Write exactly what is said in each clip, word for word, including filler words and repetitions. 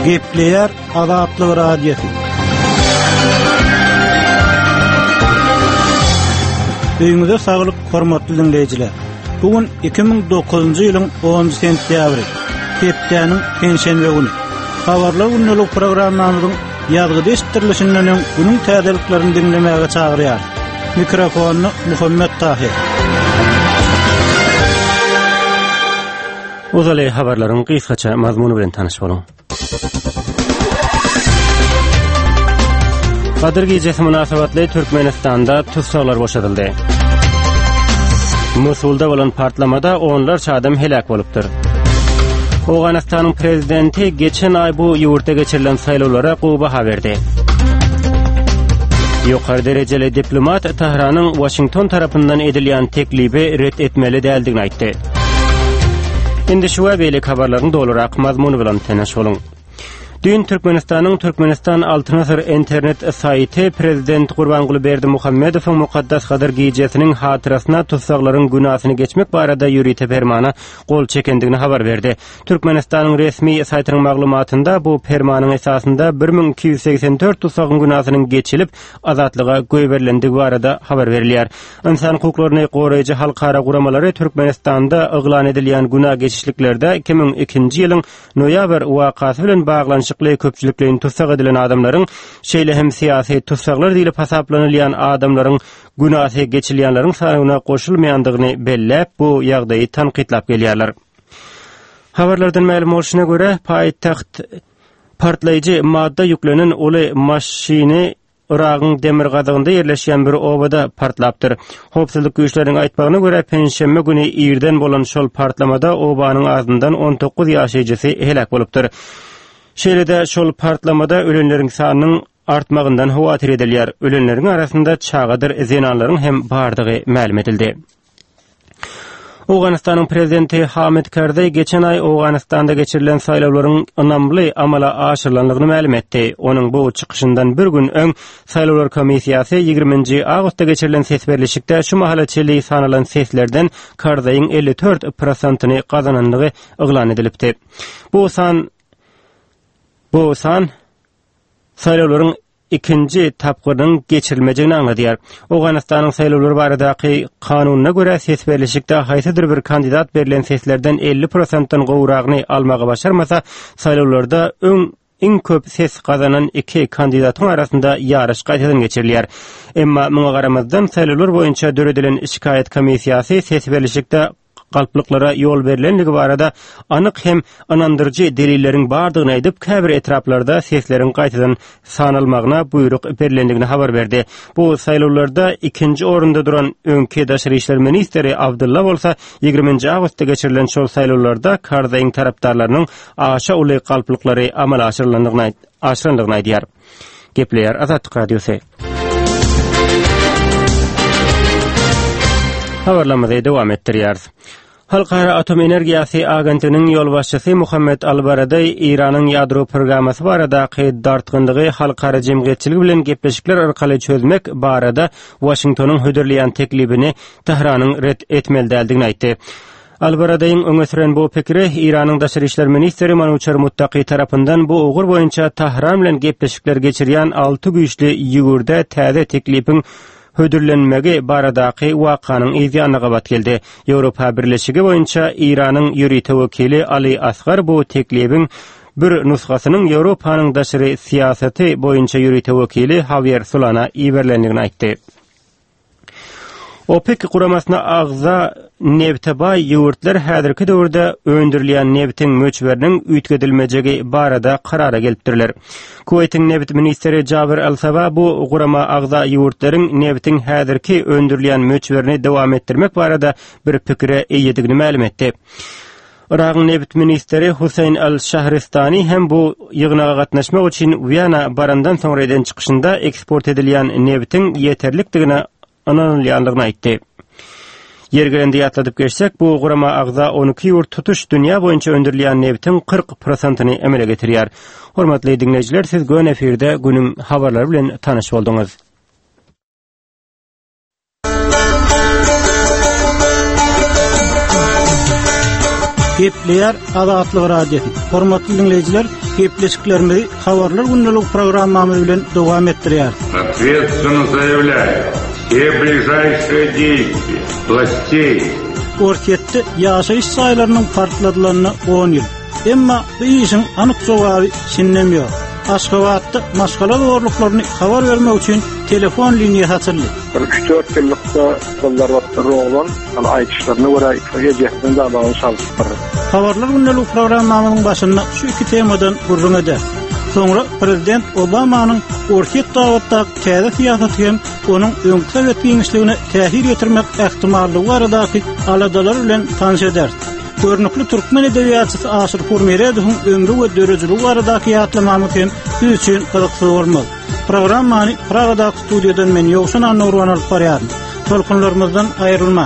Gepleyer Azatlyk Radiosu. Öýüňize saglyk, hormatly dinleýijiler. Bugün iki ming dokuzunjy ýylyň onunjy sentýabry, hepdeniň penşenbe güni. Habarlar günlük programmamyzyň ýazgy deştirilişinden günüň täzeliklerini dinlemäge çagyrýar. Mikrofonu Muhammed Tahir. Ozale habarlaryň kısaça mazmuny bilen tanyş boluň. Kadir gecesi münasabetli Türkmenistanda tutsaklar boşadyldy. Musulda bolan partlamada onlarca adam helak bolupdyr. Awganystanyň prezidenti geçen ay bu ýurtda geçirilen saýlawlara goýba berdi. Ýokary derejeli diplomat Tehranyň Washington tarapyndan edilýän teklibi ret etmeli däldigini aýtdy. Indi şu beýlik habarlaryň dolurak mazmuny bilen tanyş boluň. Dün Türkmenistanyň Türkmenistan Altınasır internet saýty prezident Gurbanguly Berdimuhammedowyň mukaddas Kadir gecesiniň hatyrasyna tutsaklaryň günasyny geçmek barada ýürüýte fermana gol çekendigini habar berdi. Türkmenistanyň resmi saýtynyň maglumatynda bu fermanyň esasynda bir ming iki ýüz seksen dört tutsakyň günasynyň geçilip azatlyga göýberilendigi barada habar berilýär. İnsan hukuklaryny goraýjy halkara guramalary Türkmenistanda yglan edilýän günah geçişliklerde iki ming ikinji ýylyň noýabr wakasy bilen baglanýan köpçüliklerin tutsak edilen adamların şeýle hem siyasi tutsaklar diýilip hasaplanylýan adamların günahı geçilýänleriň sanawyna goşulmaýandygyny belläp bu ýagdaýy tanqidlap gelýärler. Habarlardan ma'lum bolşuna görä paýtaxt partlaýjy madda ýüklenen uly maşyny Iragyň demir gadygynda ýerleşýän bir obada partlapdyr. Howpsuzlyk güýçlerining aýtmagyna görä penşenbe güni ýerden bolan şol partlamada obanyň azyndan on dokuz ýaşajysy helak bolupdyr. Şeýlede şol partlamada ölenleriň sanynyň artmagyndan hawatyr edilýär. Ölenleriň arasynda çagadyr zenanlaryň hem bardygy ma'lum edildi. Awganystanyň prezidenti Hamid Karzai geçen ay Awganystanda geçirilen saýlawlaryň ynamly amala aşyrylanlygyny ma'lum etdi. Onuň bu çykyşyndan bir gün öň saýlawlar komissiýasy ýygrüminji awgustda geçirilen ses berleşikde şu mahallaçylygy sanalan seslerden Karzaiň elli dört prosentyny gazananlygy yglan edilipdi. Bu san Bu san saýlawlaryň ikinji tapgyrynyň geçirilmejegini aňladýar. Awganystanyň saýlawlary baradaky kanunyna görä ses berleşikde haýsydyr bir kandidat berilen seslerden elli prosentden gowragyny almagy başarmasa, saýlawlarda öň iň köp ses gazanan iki kandidatyň arasynda ýaraş gaýtadan geçirilýär. Emma muňa garamazdan saýlawlar boýunça döredilen şikayet komissiýasy ses berleşikde galplyklara ýol berilenligi barada anyk hem anandyrjy delilleriň bardygyny aýdyp, käbir etraplarda sesleriň gaýtadan sanalmagyna buyruk berilendigini habar berdi. Bu saýlawlarda ikinji orunda duran öňki daşary işler ministri Abdulla bolsa ýygrüminji awgustda geçirilen şol saýlawlarda Karzaiň tarapdarlarynyň aşa uly galplyklary amal aşyrylandygyny aşyrylandygyny aýdýar. Gepleýär Azatlyk Radiosu. Habarlamada dowam etdirýär. Halkara Atom Energiýasy Agentliginiň ýol başçysy Muhammed Al-Baradei Iranyň ýadro programmasy barada qeýd dartgyndygy halkara jemgyýetçiligi bilen gepleşikler arkaly çözmek barada Washingtonyň hödürleýän teklibini Tehranyň ret etmeli däldigini aýtdy. Al-Baradeiň öňe süren bu pikiri Iranyň daşary işler ministri Manuchar Muttaqi tarapyndan bu ugur boýunça Tehran bilen gepleşikler geçirýän alty güýçli ýigürde täze teklipiň hödürlenmegi baradaky wakanyň ýazyanyna bat geldi. Ýewropa Birleşigi boýunça Iranyň ýürüýte wekili Ali Asgar bu teklibiň bir nusgasynyň Ýewropanyň daşary siýasaty boýunça ýürüýte wekili Javier Solana iberlendigini aýtdy. OPEC guramasyna agza neftebay ýurtlar häzirki döwürde öndürilýän neftiň möçberiniň üýtgedilmejegi barada karara gelipdirler. Kuweytiň neft ministri Jabir Al-Saba bu gurama agza ýurtlaryň neftiň häzirki öndürilýän möçberini dowam etdirmek barada bir pikire eýedigini ma'lum etdi. Iragyň neft ministri Husayn Al-Shahristani hem bu ýygnaga gatnaşmak üçin Viyana barandan soňra eden çykyşynda eksport edilýän neftiň ýeterlikdigine ananylýanlygyny aýtdy. Yergerinde ýatladyp geçsek, bu gurama agza on iki ýurt tutuş dünýä boýunça öndürilýän neftiň kırk prosentyny emele getirýär. Hormatly dinleýijiler, siz gön efirde günüň habarlary bilen tanyş bolduňuz. Gepleýär Azatlyk radiosu. Hormatly dinleýijiler, gepleşiklerimizi Habarlar günlük programmamyz bilen dowam etdirýär. Ответственно заявляю, все ближайшие действия властей Ortiýetde ýaşaýyş saýlarynyň partladylaryna on ýyl. Emma bu işin anyk jogaby şinnem ýok. Aşgabatda maşgala zorluklaryny habar bermek üçin telefon liniýasy açyldy. üç dört ýylykda bollar wagtary olan, ala aýdyşlaryna görä ýetirden dalagyny çaldylar. Habarlar günlük programmamyzyň başynda şu iki temadan gurrun eder. Soňra Prezident Obamanyň ortiýet dawatdaky täze syýasaty hem onuň öňkü Sowet giňişligine täsir ýetirmek ähtimallygy baradaky aladalar bilen tanış eder. Görnükli Türkmen edebiýatçysy Aşyr Purmeredowyň ömrü we dörejilik baradaky ýatlamamy hem biz üçin gyzykly bolmaly. Programmany Pragadaky studiýadan men Ýowşan Anurwan alyp barýarym. Tolkunlarymyzdan aýrylma.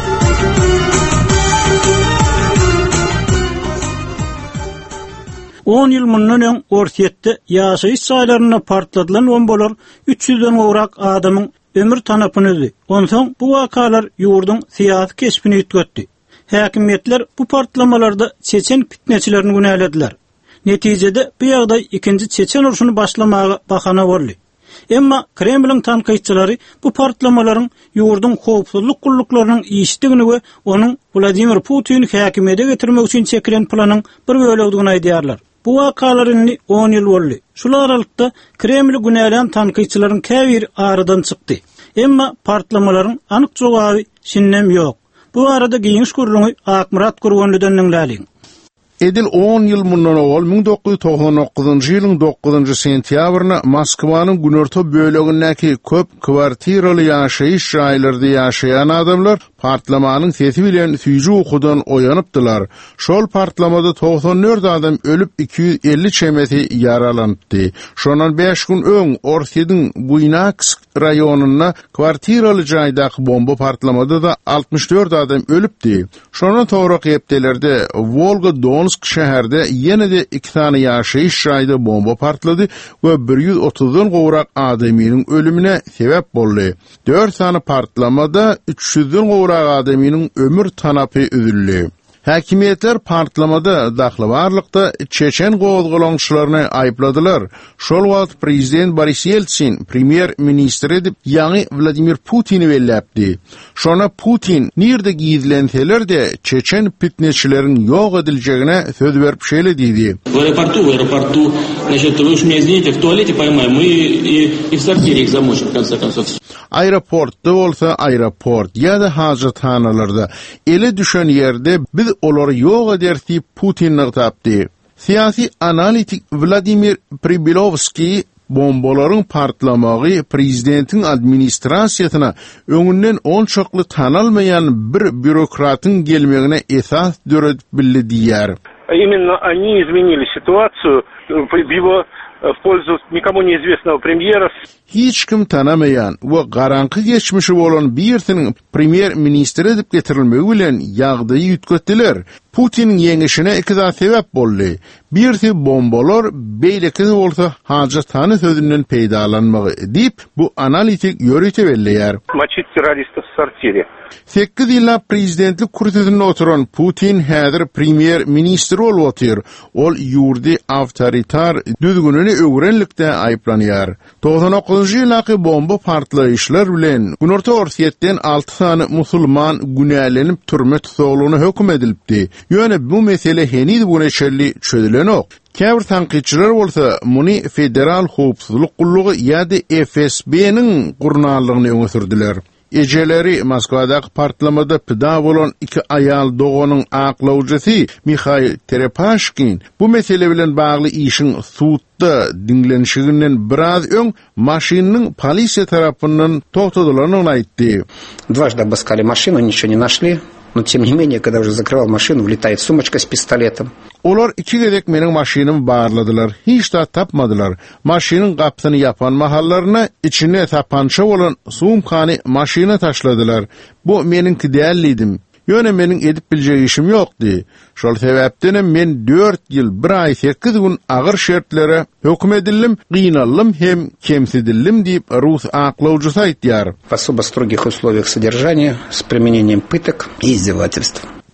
on ýyl mundan öň ortiýetde ýaşaýyş saýlaryna partladylan bombalar üç ýüzden gowrak adamyň ömür tanapyny üzdi. Onsoň bu wakalar ýurdun syýasy kesbini ýetgetdi. Häkimetler bu partlamalarda çeçen fitneçilerini günälediler. Netijede bu ýagdaý ikinji çeçen uruşuny başlamagy bahana boldy. Emma Kremliň tanqidçilari bu partlamalaryň ýurdun howpsuzlyk gulluklarının işdigini we onuň Vladimir Putin häkimete getirmek üçin çekilen planyň bir bölegini aýdýarlar. Bu wakalarynny on ýyl boldy. Şular aralykda Kreml günälen tanqidçilaryň käbir aradan çykdy. Emma partlamalaryň anyk jogaby şinnem ýok. Bu arada giňiş gurulmy Akmurat Gurbanlydan dinläliň. Edil on ýyl mundan owal ming dokuz ýüz toksan dokuzynjy ýylyň dokuzynjy sentýabryna Moskwanyň günorta bölegindäki köp kwartiraly ýaşaýyş jaýlarynda ýaşaýan adamlar partlamanyň sesi bilen süýji okudan oýanypdylar. Şol partlamada toksan dört adam ölüp iki yüz elli çemeti yaralandy. Şondan beş gün öň Orsiýedyň Buynaksk raýonuna kwartiraly jaýdaky bomba partlamada da altmış dört adam ölüpdi. Şondan tograk ýepdelerde Volga Donsk şäherde ýene-de iki tane ýaşaýyş jaýda bomba partlady we bir yüz otuzdan gowrak adamyň ölümine sebäp boldy. dört tane partlamada üç yüzden gowrak adamyň ömür tanapy üzüldi. Häkimetler partlamada daxlawarlykda çeçen gowuzgulaňçylaryny aýpladylar. Şol wagt prezident Boris Yeltsin premier ministr edip ýa-ni Vladimir Putini welläpdi. Şona Putin nirde giýdilenseler de çeçen fitneçileriň ýok ediljegine söz berip şeýle diýdi. В аэропорту, в аэропорту, значит, вы уж меня извините, в туалете поймаем, мы и, и в сортире их замочим, в конце концов. Aeroportda bolsa aeroport ýa-da hajatxanalarda ele düşen ýerde biz olary ýok ederdi Putin tapdy. Siyasi analitik Vladimir Pribilovski bombalaryň partlamagy prezidentin administrasiýasyna öňünden on çokly tanalmayan bir bürokratyň gelmegine esas döredip bildi diýär. Именно они изменили ситуацию в его в пользу никому неизвестного премьера. Hiç kim tanamayan we garanky geçmişi bolan birtiniň premier ministri edip getirilmegi bilen ýagdaýy ýetgetdiler. Putiniň ýeňişine iki zat sebäp boldy. Birsi bombalar, beýleki bolsa hajatxana sözünden peýdalanmagy edip bu analitik ýörüte belleýär. Мочить террористов в сортире. sekiz ýylla prezidentlik kursiýetinde oturan Putin häzir premier ministr bolup otyr. Ol ýurdy awtoritar düzgünini öwrenlikde aýplanýar. toksan dokuzynjy ýylaky bomba partlaýyşlar bilen Günorta Orsiýetden alty sany musulman günälenip türme tutulgyny hökm edilipdi. Ýöne bu mesele heniz güneşeli çözülen ok. Käbir tanqidçiler bolsa muny federal howpsuzlyk gullugy ýa-da F S B-niň gurnalygyny öňe sürdiler. Eceleri Moskvadaky partlamada pida bolan iki ayal doganyň aklawjysy Mikhail Terepashkin bu mesele bilen bagly işin suwtda dinlenşiginden biraz öň maşynyň polisiýa tarapyndan togtadylaryny aýtdy. Дважды обыскали машину, ничего не нашли. Но тем не менее, когда уже закрывал машину, влетает сумочка с пистолетом. Olar iki gedek meniň maşynamy barladylar. Hiç de tapmadylar. Maşynyň gapsyny yapan mahallaryna içine tapança bolan sumkany maşyna taşladylar. Bu meniňki dällidim. Ýöne meniň edip biljek işim ýokdy. Şol sebäpden men dört ýyl bir ay sekiz gün agyr şertlere hökm edildim, gynaldım hem kemsidildim diýip Rus aklawjysy aýtýar. В особо строгих условиях содержания с применением пыток и издевательств.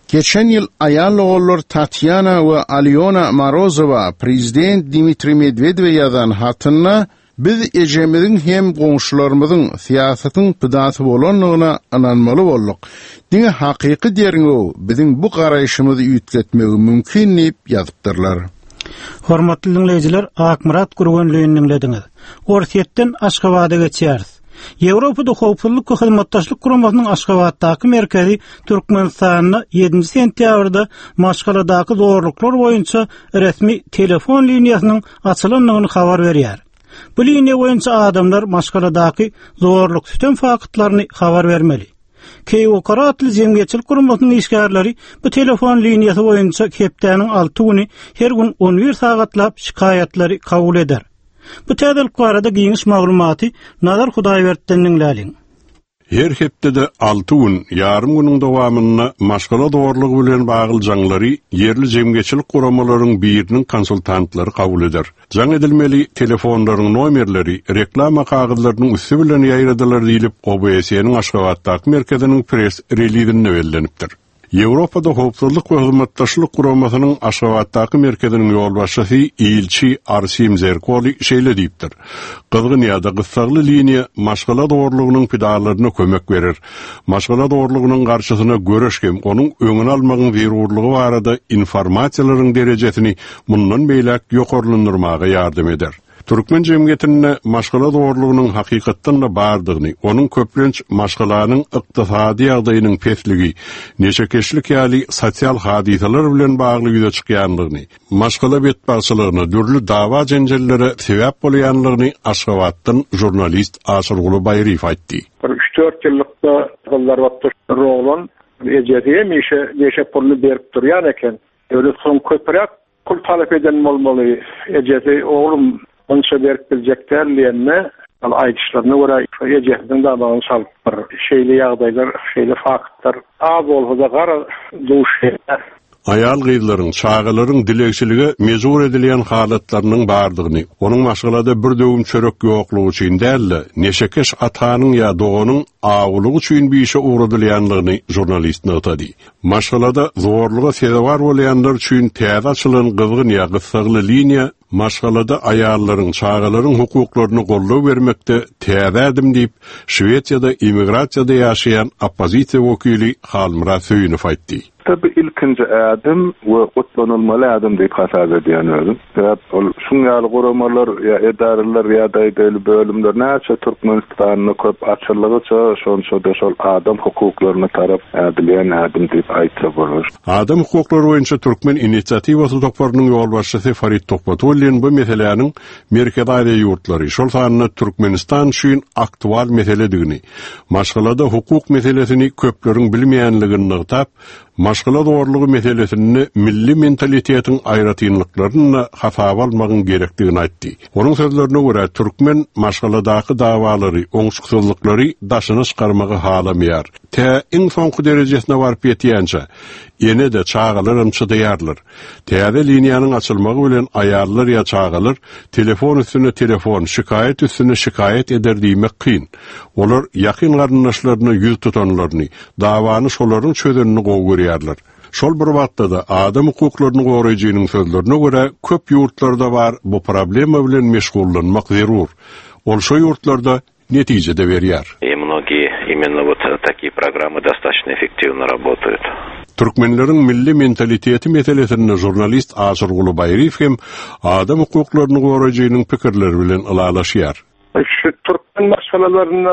Geçen yıl ayal oğullar Tatyana ve Alyona Morozova Prezident Dmitri Medvedev'e yazan hatına biz ejemizin hem goňşularymyzyň siýasatyň pydaty bolanlygyna inanmaly bolduk. Diňe hakyky deriňo biziň bu garaýşymyzy ýetgetmegi mümkin diýip ýazypdyrlar. Hormatly dinleýijiler, Akmurat Gurgunlygyny dinlediňiz. Orsiýetden Aşgabat'a geçýäris. Ýewropada howpsuzlyk we hyzmatdaşlyk guramasynyň Aşgabatdaky merkezi Türkmenistanyna ýedinji sentýabrda Maşgaladaky zorluklar boýunça resmi telefon liniýasynyň açylandygyny habar berýär. Bu liniýa boýunça adamlar Maşgaladaky zorluk tüten fakatlaryny habar bermeli. Keýwakaratly jemgyýetçilik guramasynyň işgärleri bu telefon liniýasy boýunça kepdäniň alty güni her gün on bir sagatlap şikayatlary kabul eder. Bu täzelik barada giňiş maglumaty Nazar Hudaýberdiňden läliň. Her hepde alty gün, yarım günüň dowamyna maşgala dogurlygy bilen bagly jaňlary yerli jemgyýetçilik guramalarynyň biriniň konsultantlary kabul eder. Jaň edilmeli telefonlaryň nomerleri reklama kagydlarynyň üstü bilen ýaýradylar diýilip O B S-niň Aşgabatdaky merkeziniň press relizinde bellenipdir. Ýewropada howpsuzlyk we hyzmatdaşlyk guramasynyň Aşgabatdaky merkeziniň ýolbaşçysy Ilçi Arsim Zerkoli şeýle diýipdir. Gyzgyn ýa-da gyssagly liniýa maşgala dogurlygynyň pidalaryna kömek berer. Maşgala dogurlygynyň garşysyna göreşkem onuň öňüni almagyň zerurlygy barada informasiýalaryň derejesini mundan beýlek ýokarlandyrmaga ýardam eder. Türkmen jemgyýetine maşgala dogurlygynyň hakykatdan da bardygyny, onuň köplenç maşgalanyň ykdysady ýagdaýynyň pesligi, neşekeşlik ýaly sosial hadisalar bilen bagly ýüze çykýanlygyny, maşgala betbaşçylygyny, dürli dawa jenjellere sebäp bolýanlygyny Aşgabatdan jurnalist Asyrguly Baýryf aýtdy. üç dört ýyllykda gyllar wagtda rolan ejediye meşe neşe pulny berip durýan eken. Öyle soň köprek pul talep eden bolmaly. Ejedi oğlum onça berip biljekler diýende al aýdyşlaryna görä ejediň dabagyny salyp bir şeýle ýagdaýlar, şeýle faktlar az bolsa gara duşýar. Ayal gyzlaryň, çağalaryň dilekçiligi mezur edilýän halatlarynyň bardygyny, onuň maşgalada bir döwüm çörek ýoklugy üçin däl, neşekeş atanyň ýa doganyň awulygy üçin bir işe uğradylýanlygyny jurnalist notady. Maşgalada zorluga sebäp bolýanlar üçin täze açylan gyzgyn ýa gyssagly liniýa maşgalada ayarlaryň, çağalaryň hukuklaryny gollaw bermekde täze edim diýip Şweýçýada immigrasiýada ýaşaýan oppozisiýa wekili Halmurat Söýünov aýtdy. Tabi ilkinci adım ve kutlanılmalı adım deyip hasab ediyoruz. Şunyalı kuramalar, ya edareler, ya da ideli bölümler näçe Türkmenistan'ın köp açıllığı şonşo da şol adam hukuklarına taraf edilen adım deyip aýtsa bolar. Adam hukukları boýunça Türkmen inisiativasy topbarynyň ýolbaşçysy Farid Tokpatulin bu meseleniň merkez aýra ýurtlary şol sanyna Türkmenistan üçin aktual meseledigini, maşgalada hukuk meselesini köpleriň bilmeýänligini ýygytap, maşgala dogurlygy meselesini milli mentalitetin aýratynlyklaryna hasab almagyň gerekdigini aýtdy. Onuň sözlerine görä Türkmen maşgaladaky dawalary, oňşuksyzlyklary daşyny çykarmagy halamýar. Tä iň soňky derejesine baryp ýetýänçe ene de çağalar çydaýarlar. Täze liniýanyň açylmagy bilen aýarlar ýa çağalar telefon üstüne telefon, şikayet üstüne şikayet eder diýmek kyn. Olar ýakyn garyndaşlaryny ýüz tutanlaryny, dawany şolaryň çözünini gowgurýarlar. Şol bir wagtda da adam hukuklaryny goraýjynyň sözlerine görä köp ýurtlarda bar bu problema bilen meşgullanmak zerur. Ol şo ýurtlarda netijede berýär. И многие именно вот такие программы достаточно эффективно работают. Türkmenleriň milli mentaliteti meselesini jurnalist Asyrguly Baýryf hem adam hukuklaryny goraýjynyň pikirleri bilen ýalaşýar. Şu Türkmen masalalaryna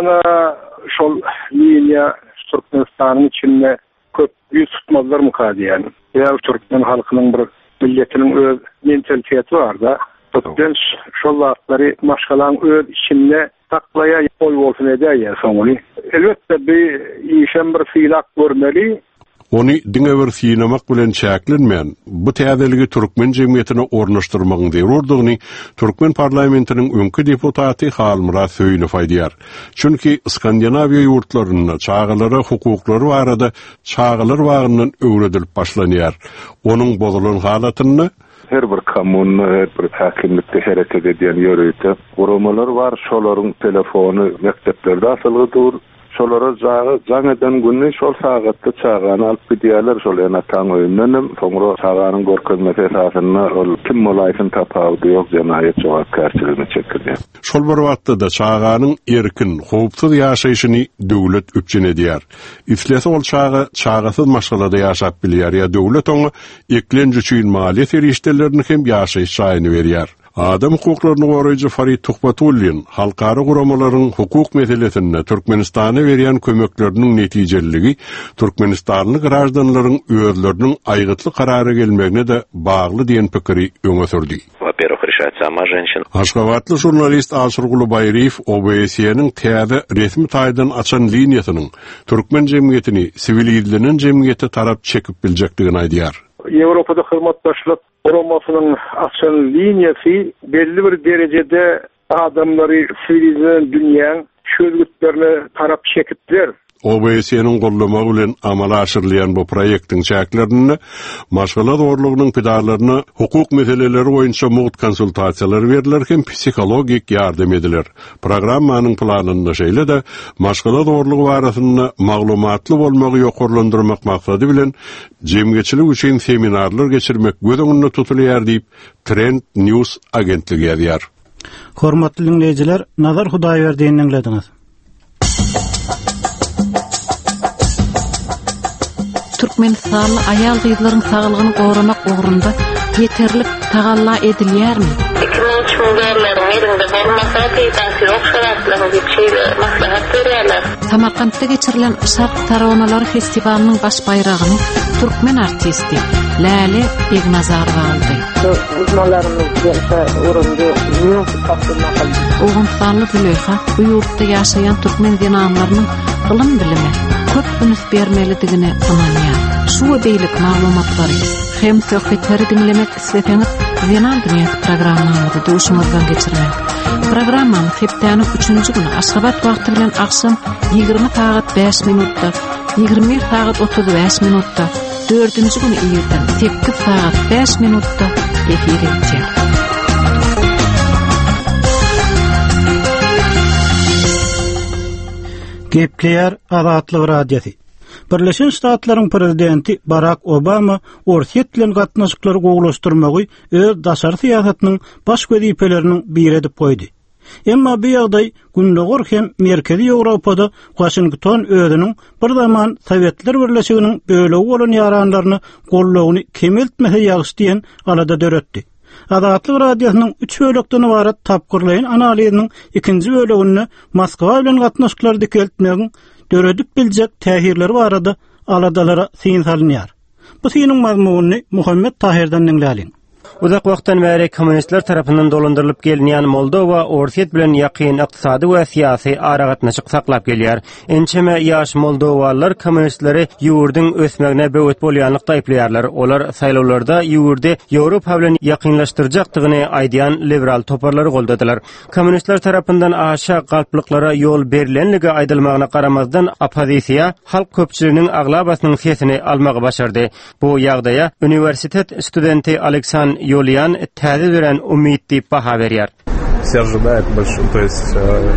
şol liniýa Türkmenistanyň içinde köp ýüz tutmadylar mukadiýan. Ýa Türkmen halkynyň bir milletiniň öz mentaliteti bar da. Türkmen şol wagtlary maşgalaň öz içinde taklaýa ýol bolsun edýär soňly. Elbetde bir işem bir fiilak görmeli. Onu diňe bir sinamak bilen çäklenmän, bu täzeligi Türkmen jemgyýetine ornaşdyrmagyň zerurdygyny Türkmen parlamentiniň öňkü deputaty Halmurat Söýünov aýdýar. Çünki Skandinawiýa ýurtlaryna çağalara hukuklary barada çağalar wagtyndan öwredilip başlanýar. Onuň bozulan halatyny her bir kommun, her bir hakimlikde hareket edýän ýörüde guramalar bar, şolaryň telefony mekteplerde asylgydyr. şolara jagy jaň eden günni şol sagatda çağany alyp gidýärler şol ýa taň öýünden soňra çağanyň görkezmesi esasyny ol kim molaýsyn tapawdy ýok jemaýet jogapkärçiligini çekdirýär. Şol bir wagtda da çağanyň erkin, howpsuz ýaşaýyşyny döwlet üpçün edýär. Iflesi ol çağı çağasyz maşgalada ýaşap bilýär ýa döwlet oňa eklenji üçin maliýet erişdelerini hem ýaşaýyş şaýyny berýär. Adam hukuklaryny goraýjy Farid Tuhbatullin halkara guramalaryň hukuk meselesinde Türkmenistana berýän kömekleriniň netijeliligi Türkmenistanlyk garaşdanlaryň özleriniň aýgytly karara gelmegine de bagly diýen pikiri öňe sürdi. Во-первых, решает сама женщина. Aşgabatly jurnalist Asur Gulubayriýew O B S-niň täze resmi taýdan açan liniýasynyň Türkmen jemgyýetini sivil ýyldanyň jemgyýeti tarap çekip biljekdigini aýdýar. Ýewropada hyzmatdaşlyk guramasynyň açan liniýasy belli bir derejede adamlary siviliziýan dünýäň şözgütlerini tarap çekipdir. O B S-niň gollamagy bilen amala aşyrylýan bu proýektiň çäklerini maşgala zorlugynyň pidarlaryna hukuk meseleleri boýunça muht konsultasiýalar beriler hem psikologik ýardam ediler. Programmanyň planynda şeýle de maşgala zorlugy barasynda maglumatly bolmagy ýokurlandyrmak maksady bilen jemgyýetçilik üçin seminarlar geçirmek göz öňünde tutulýar diýip Trend News agentligi ýazýar. Hormatly dinleyijiler, Nazar Hudaýberdiňi dinlediňiz. Türkmenistanly aýal gyzlaryň saglygyny goramak ugrunda ýeterlik tagalla edilýärmi? iki ming üç modelleriň elinde bolmasa teýdäsi ýok şaratlaryň geçýär, maslahat berýärler. Samarkandda geçirilen Şark Taronalar Festivaliniň baş bayragyny türkmen artisti Lale Begnazarova aldy. Uzmanlarymyz ýa-da urundy ýok tapdyrmak. Oğun sanly Züleyha bu ýurtda ýaşaýan türkmen dinamlarynyň ılım bilimi köp üns bermelidigine ynanýar. Şu beýlik maglumatlary hem söhbetleri dinlemek isleseňiz Zenal Dünya programmamyzy duşumyzdan geçirmek. Programmany hepdäniň üçünji güni Aşgabat wagty bilen akşam ýygrimi saat beş minutda, ýygrimi bir saat otuz beş minutda, dördünji güni ýerden sekiz saat beş minutda efir edýär. Gepleýär Azatlyk radiosi. Birleşen Ştatlaryň prezidenti Barack Obama orsiýet bilen gatnaşyklary gowlaşdyrmagy öz daşary syýasatynyň baş gözüpeleriniň biri edip goýdy. Emma bu ýagdaý gündegor hem Merkezi Ýewropada Washington özüniň bir zaman Sowetler Birleşiginiň bölegi bolan ýaranlaryny gollawyny kemeltmese ýagyş diýen alada döretdi. Azatlyk radiosynyň üç bölekden ibaret tapgyrlaýan analiziniň ikinji böleginde Moskwa bilen gatnaşyklary dikeltmegiň döredip biljek täsirleri barada aladalara syn salynýar. Bu synyň mazmuny Muhammed Tahirden dinläliň. Uzak wagtdan beri kommunistler tarapyndan dolandyrlyp gelinýän Moldova orsiýet bilen ýakyn ykdysady we syýasy aragatnaşyk saklap gelýär. Ençeme ýaş Moldowalılar kommunistleri ýurdyň ösmegine böwet bolýanlykda aýplaýarlar. Olar saýlawlarda ýurdy Ýewropa bilen ýakynlaşdyrjakdygyny aýdýan liberal toparlary goldadylar. Kommunistler tarapyndan aşa galplyklara ýol berilenligi aýdylmagyna garamazdan opozisiýa halk köpçüliginiň aglabasynyň sesini almagy başardy. Bu ýagdaýa uniwersitet studenti Aleksan Yolian täze dören umid diýip baha berýär. Все ожидают большой, то есть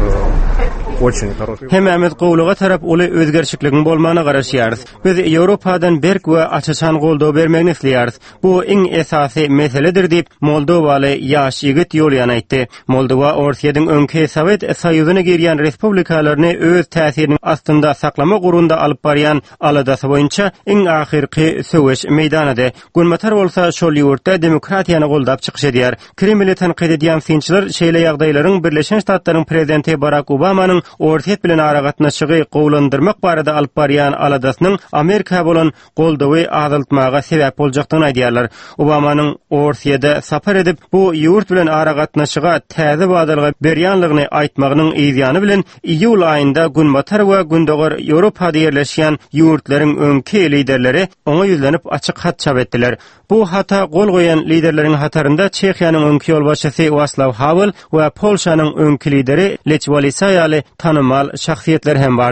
очень хороший. Hemmämiz gowluga tarap uly özgerçikligin bolmagyna garaşýarys. Biz Ýewropadan berk we açaçan goldaw bermegini isleýäris. Bu iň esasy meseledir diýip Moldowaly ýaş ýigit Ýolyan aýtdy. Moldowa orsiýetiň öňki Sowet Soýuzyna girýän respublikalaryny öz täsirini astynda saklamak urunda alyp barýan aladasy boýunça iň ahirki söwüş meýdanydy. Günmatar bolsa şol ýurtda demokratiýany goldap çykyş edýär. Kremli tanqid edýän sinçiler şeýle ýagdaýlaryň Birleşen Ştatlaryň prezidenti Barack Obamanyň orsiýet bilen aragatnaşygy gowlandyrmak barada alyp barýan aladasynyň Amerika bolan goldawy azaltmaga sebäp boljakdygyny aýdýarlar. Obamanyň orsiýede sapar edip bu ýurt bilen aragatnaşyga täze badalyga berýänligini aýtmagynyň ýygyany bilen iýul aýynda Günbatar we Gündogor Ýewropada ýerleşýän ýurtlaryň öňki liderleri oňa ýüzlenip açyk hat çap etdiler. Bu hata gol goýan liderleriň hatarynda Çekiýanyň öňki ýolbaşçysy Václaw Havel we Polşanyň öňki lideri Lech Wałęsa ýaly tanymal şahsiýetler hem bardyr.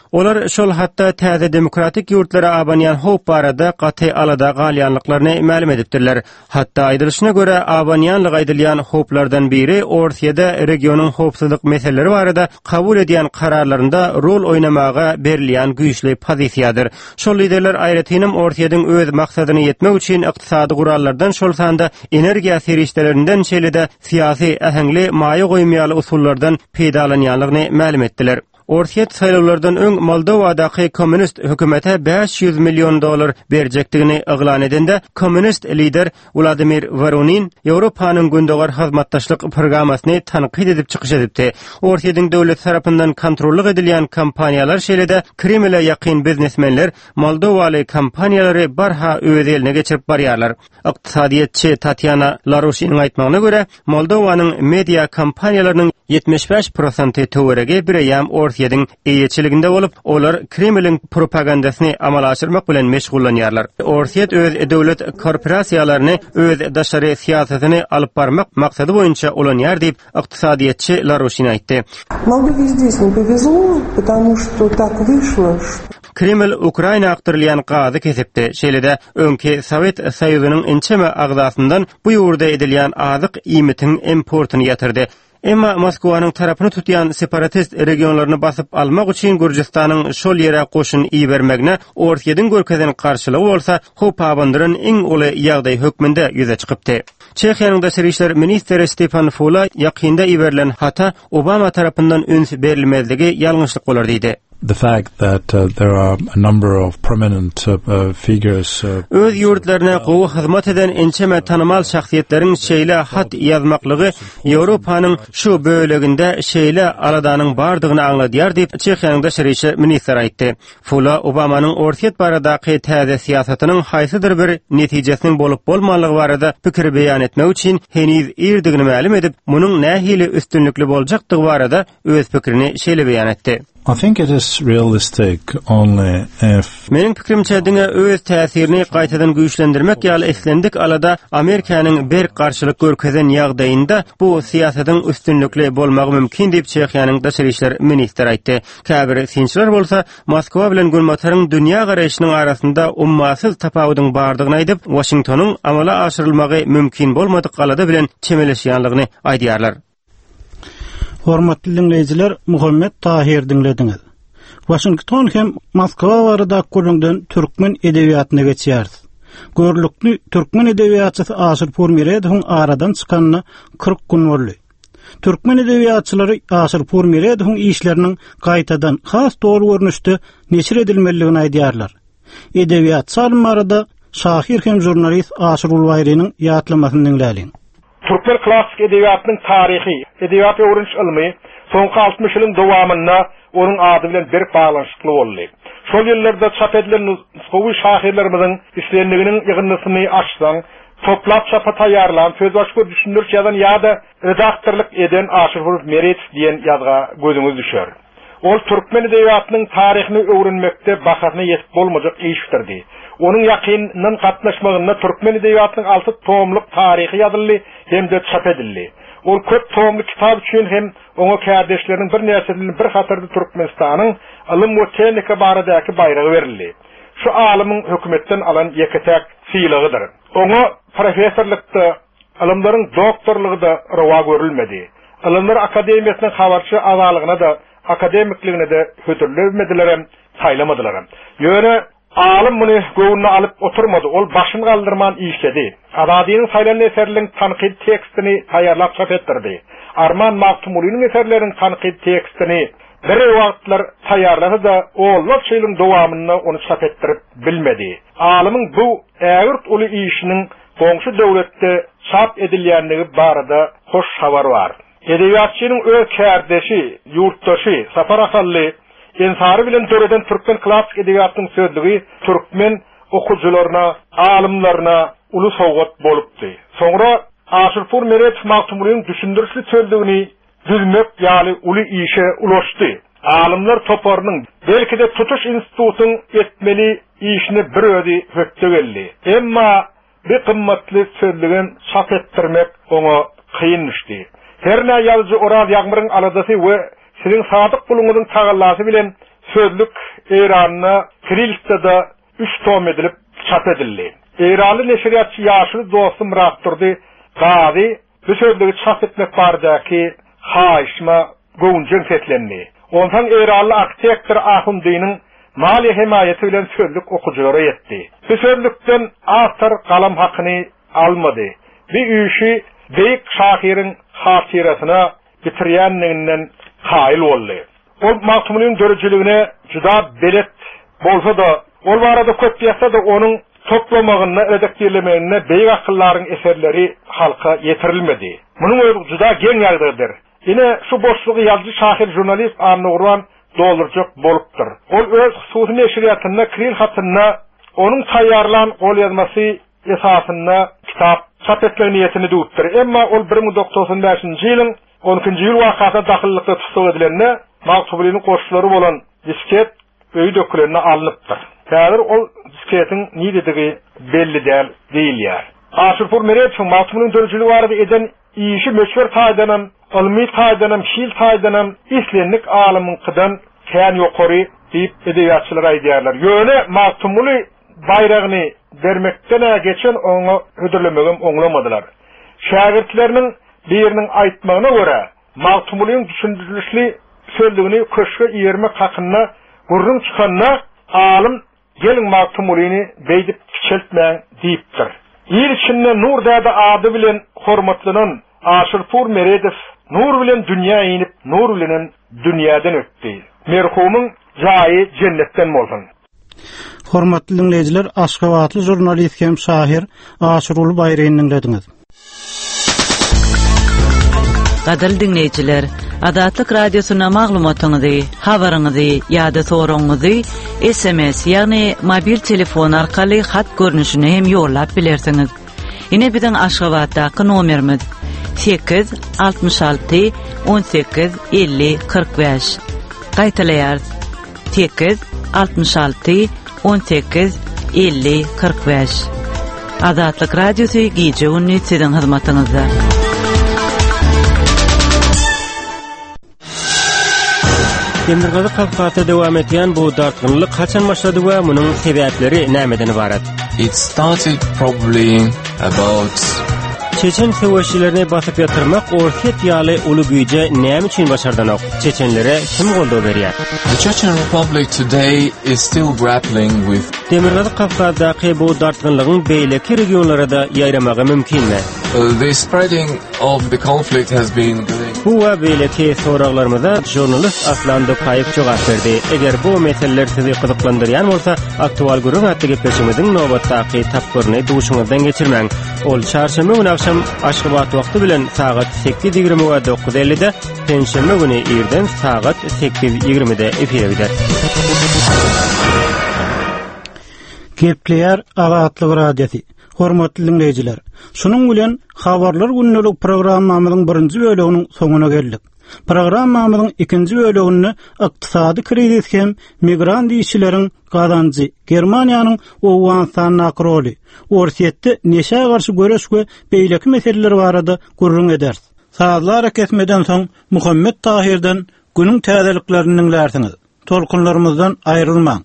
Olar şol hatta täze demokratik ýurtlara abanyan hop barada gaty alada galyanlyklaryny ma'lum edipdirler. Hatta aýdylşyna görä abanyanlyk aýdylýan hoplardan biri Orsiýada regionyň hopsuzlyk meselleri barada kabul edýän kararlarynda rol oýnamaga berilýän güýçli pozisiýadyr. Şol liderler aýratynam Orsiýadyň öz maksadyny ýetmek üçin ykdysady gurallardan şol sanda energiýa serişdelerinden şeýle-de syýasy ähengli maýa goýmaýaly usullardan peýdalanýanlygyny ma'lum etdiler. Orsiýet saýlawlardan öň Moldowadaky kommunist hökümete beş yüz milyon dolar berjekdigini eglan edende kommunist lider Vladimir Voronin Ýewropanyň gündogar hazmatdaşlyk programasyny tanqid edip çykyş edipdi. Orsiýadyň döwlet tarapyndan kontrollyk edilýän kompaniýalar şeýle-de Kremle ýakyn biznesmenler Moldowaly kompaniýalary barha öz eline geçirip barýarlar. Ykdysadyýetçi Tatyana Larushynyň aýtmagyna görä, Moldowanyň media kompaniýalarynyň yetmiş beş prosent töwerege bireyam Orsiýadyň eýetçiliginde bolup, olar Kremliň propagandasyny amala aşyrmak bilen meşgullanýarlar. Orsiýet öz döwlet korporasiýalaryny öz daşary siýasatyny alyp barmak maksady boýunça ulanýar diýip ykdysadyýetçi Larushin aýtdy. Молдове здесь не повезло, потому что так вышло. Kreml Ukraina aktyrylýan gazy kesipdi. Şeýle-de öňki Sowet Soýuzynyň ençeme agzasyndan bu ýurda edilýän azyk iýmitiň importyny ýatyrdy. Emma Moskwanyň tarapyny tutýan separatist regionlaryny basyp almak üçin Gürjistanyň şol ýere goşun iýbermegine Orsiýadyň görkezen karşylygy bolsa, hop abandyryn iň uly ýagdaý hökmünde ýüze çykypdy. Çehiýanyň daşary işler ministri Stefan Fula ýakynda iýberilen hata Obama tarapyndan üns berilmezligi ýalňyşlyk bolar diýdi. The fact that uh, there are a number of prominent uh, uh, figures uh, öz ýurtlaryna gowy hyzmat eden ençeme tanymal şahsiýetleriň şeýle hat ýazmaklygy Ýewropanyň şu böleginde şeýle aladanyň bardygyny aňladýar diýip Çehiýanyň daşary işler ministri aýtdy. Fula Obamanyň Orsiýet baradaky täze siýasatynyň haýsydyr bir netijesiniň bolup bolmanlygy barada pikir beýan etmek üçin heniz irdigini ma'lum edip, munyň nähili üstünlikli boljakdygy barada öz pikirini şeýle beýan etdi. I think it is realistic only if Meniň pikirimçe diňe öz täsirini gaýtadan güýçlendirmek ýaly eslendik alada Amerikanyň bir garşylyk görkezen ýagdaýynda bu siýasatyň üstünlikli bolmagy mümkin diýip Çehiýanyň daşary işler ministri aýtdy. Käbir sinçiler bolsa Moskwa bilen Gülmataryň dünýä garaýşynyň arasynda ummasyz tapawudyň bardygyny aýdyp, Washingtonyň amala aşyrylmagy mümkin bolmadyk alada bilen çemeleşýänligini aýdýarlar. Hormatly dinleyijiler, Muhammed Tahir dinlediňiz. Washington hem Moskwa barada gurulýan türkmen edebiýatyna geçýär. Görlükli türkmen edebiýatçysy Aşyr Purmeredowyň aradan çykanyna kırk gün boldy. Türkmen edebiýatçylary Aşyr Purmeredowyň işleriniň gaýtadan has dogry görnüşde neşir edilmeligini aýdýarlar. Edebiýat salymlarynda şahyr hem jurnalist Aşyr Ulbaýrynyň ýatlamasyny dinläliň. Türkmen klassik edebiýatynyň taryhy, edebiýat öwrünç ilmi soňky altmış ýylyň dowamynda onuň ady bilen bir baglanyşykly boldy. Şol ýyllarda çap edilen gowy şahyrlarymyzyň işlerliginiň ýygynlysyny açsaň, toplap çapa taýýarlan, söz açyk düşündürç ýazan ýa-da redaktorlyk eden Aşyr Purmeredow diýen ýazga gözüňiz düşer. Ol türkmen edebiýatynyň taryhyny öwrenmekde bahasyna ýetip bolmajak iştirdi. Onun ýakynyndan gatnaşmagyna türkmen edebiýatynyň alty tomlyk taryhy ýazyldy hem-de çap edildi. Ol köp tomly kitap üçin hem oňa kärdeşleriniň bir näçelini bir hatyrda Türkmenistanyň ilim we tehnika baradaky baýragy berildi. Şu alymyň hökümetden alan ýeketek syýlygydyr. Oňa professorlykda, ilimleriň doktorlygynda rawa görülmedi. Ilimler akademiýasynyň habarçy azalygyna da, akademikligine de hötürlenmediler hem saýlamadylar. Ýöne alim muny göwüne alyp oturmady, ol başyny galdyrman işledi. Adadynyň saýlan eserleriň tanqid tekstini taýýarlap çap etdirdi. Arman Maktumuliyň eserleriniň tanqid tekstini bir wagtlar taýýarlady da ollap şeýlin dowamyny onu çap etdirip bilmedi. Alimyň bu ägirt uly işiniň goňşy döwletde çap edilýänligi barada hoş habar bar. Edebiýatçynyň öz kärdeşi, ýurtdaşy Safar Asally ensary bilen töreden türkmen klassik edebiýatynyň sözlügi türkmen okuwçylaryna, alimlaryna uly sowgat bolupdy. Soňra Aşyr Purmeredow Maktumuliyň düşündürçli sözlügini düzmek ýaly uly işe ulaşdy. Alimler toparynyň belki de tutuş institutynyň etmeli işini bir özi hökde geldi. Emma bir kymmatly sözlügin çap etdirmek oňa kıyın düşdi. Her näme ýazyjy Oraz Ýagmyryň aladasy we siziň sadyk buluňyzyň tagallasy bilen sözlük İran'na Kirilista'da üç tom edilip çap edildi. İranlı neşriyatçı Yaşlı dostum Raptordi Gazi bu sözlüğü çap etmek bardaki haişma goğuncun setlenli. Ondan İranlı arkitektor Ahundi'nin mali himayeti bilen sözlük okucuları etti. Bu sözlükten autor kalam hakkını almadı. Bir işi Beyik Şahirin hasiresine bitiriyenliğinden kail oldu. O Mahtumuli'nin görücülüğüne juda belet bolsa da, ol arada köpyasa da onun toplamağına, redaktirlemeyine beyik akılların eserleri halka yetirilmedi. Bunun öyle juda gen yardıdır. Yine şu boşluğu yazıcı şahir jurnalist Anna Urvan dolduracak boluptur. Ol öz hususi neşriyatına, Kiril hatına, onun tayyarlan ol yazması esasına kitap çap etme niyetini duyuptur. Emma ol bir ming doksan beşinji yılın on ikinji yıl vakasına dahillikte tutuq edilenine Maktubuli'nin koşulları olan disket öy dökülerine alınıptır. Hazır ol disketin ne dediği belli değil, değil yani. Aşırpur Meretçin Maktubuli'nin dörücülü vardı eden işi meşver taydanam, ilmi taydanam, şiil taydanam, islenlik alımın kıdan kayan yokori deyip edebiyatçılar aydiyarlar. Yöne Maktubuli bayrağını vermekten geçen onu ödürlemegim oňlamadylar. Şagirtlerinin birinin aýtmagyna göre Maktubuliň düşündürüşli sözlüğünü köşke ýermek hakyna gurrun çykanna alim gelin Maktubuliňi beýdip çeltmäň diýipdir. Ýer içinde nur däde ady bilen hormatlanan Aşırpur Meredif nur bilen dünýä inip nur bilen dünýäden ötdi. Merhumyň jaýy cennetten bolsun. Hormatly dinleyijiler, Aşgabatly jurnalist hem şair Aşyruly Baýryny dinlediňiz. Gadal dinleyijiler, Adatlyk radiosyna maglumatyňyzy, habaryňyzy ýa-da soraňyzy S M S ýagny mobil telefon arkaly hat görnüşine hem ýollap bilersiňiz. Ine biziň Aşgabatdaky nomerimiz sekiz altmış alty on sekiz elli kırk beş. Gaýtalaýar sekiz altmış alty on sekiz elli kırk beş. Adatlyk radiosy gije ünni siziň hyzmatyňyzda. Demirgazy Kavkazda dowam etýän bu dartgynlyk haçan başlady we munyň sebäpleri nämeden ibarat? It started probably about Çeçen söwüşçilerini basyp ýatyrmak Orset ýaly uly güýje näme üçin başardanok? Çeçenlere kim goldaw berýär? The Chechen Republic today is still grappling with Demirgazy Kavkazdaky bu dartgynlygyň beýleki regionlara da ýaýramagy mümkinmi? Uh, the spreading of the conflict has been going. Bu we beýleki soraglarymyza jurnalist Aslan Dokaýew jogap berdi. Eger bu meseleler sizi gyzyklandyrýan bolsa, aktual gürüň atly gepleşigimiziň nobatdaky tapgyryny duşuňyzdan geçirmäň. Ol çarşamba güni akşam Aşgabat wagty bilen saat sekiz ýigirme we dokuz elli'de, penşembe güni ýerden saat sekiz ýigirme'de efire gider. Gepleýär Agatlyk radiosy. Hormatly dinleyijiler, şunuň bilen habarlar günnelik programmamyzyň birinji böleginiň soňuna geldik. Programmamyzyň ikinji bölegini ykdysady krizis hem migrant işçileriň gazanjy Germaniýanyň Owganstan nakroly, Orsetde neşe garşy göreşge beýleki meseleler barada gurrun ederiz. Sazlar kesmeden soň Muhammed Tahirden günüň täzeliklerini dinlersiňiz. Tolkunlarymyzdan aýrylmaň.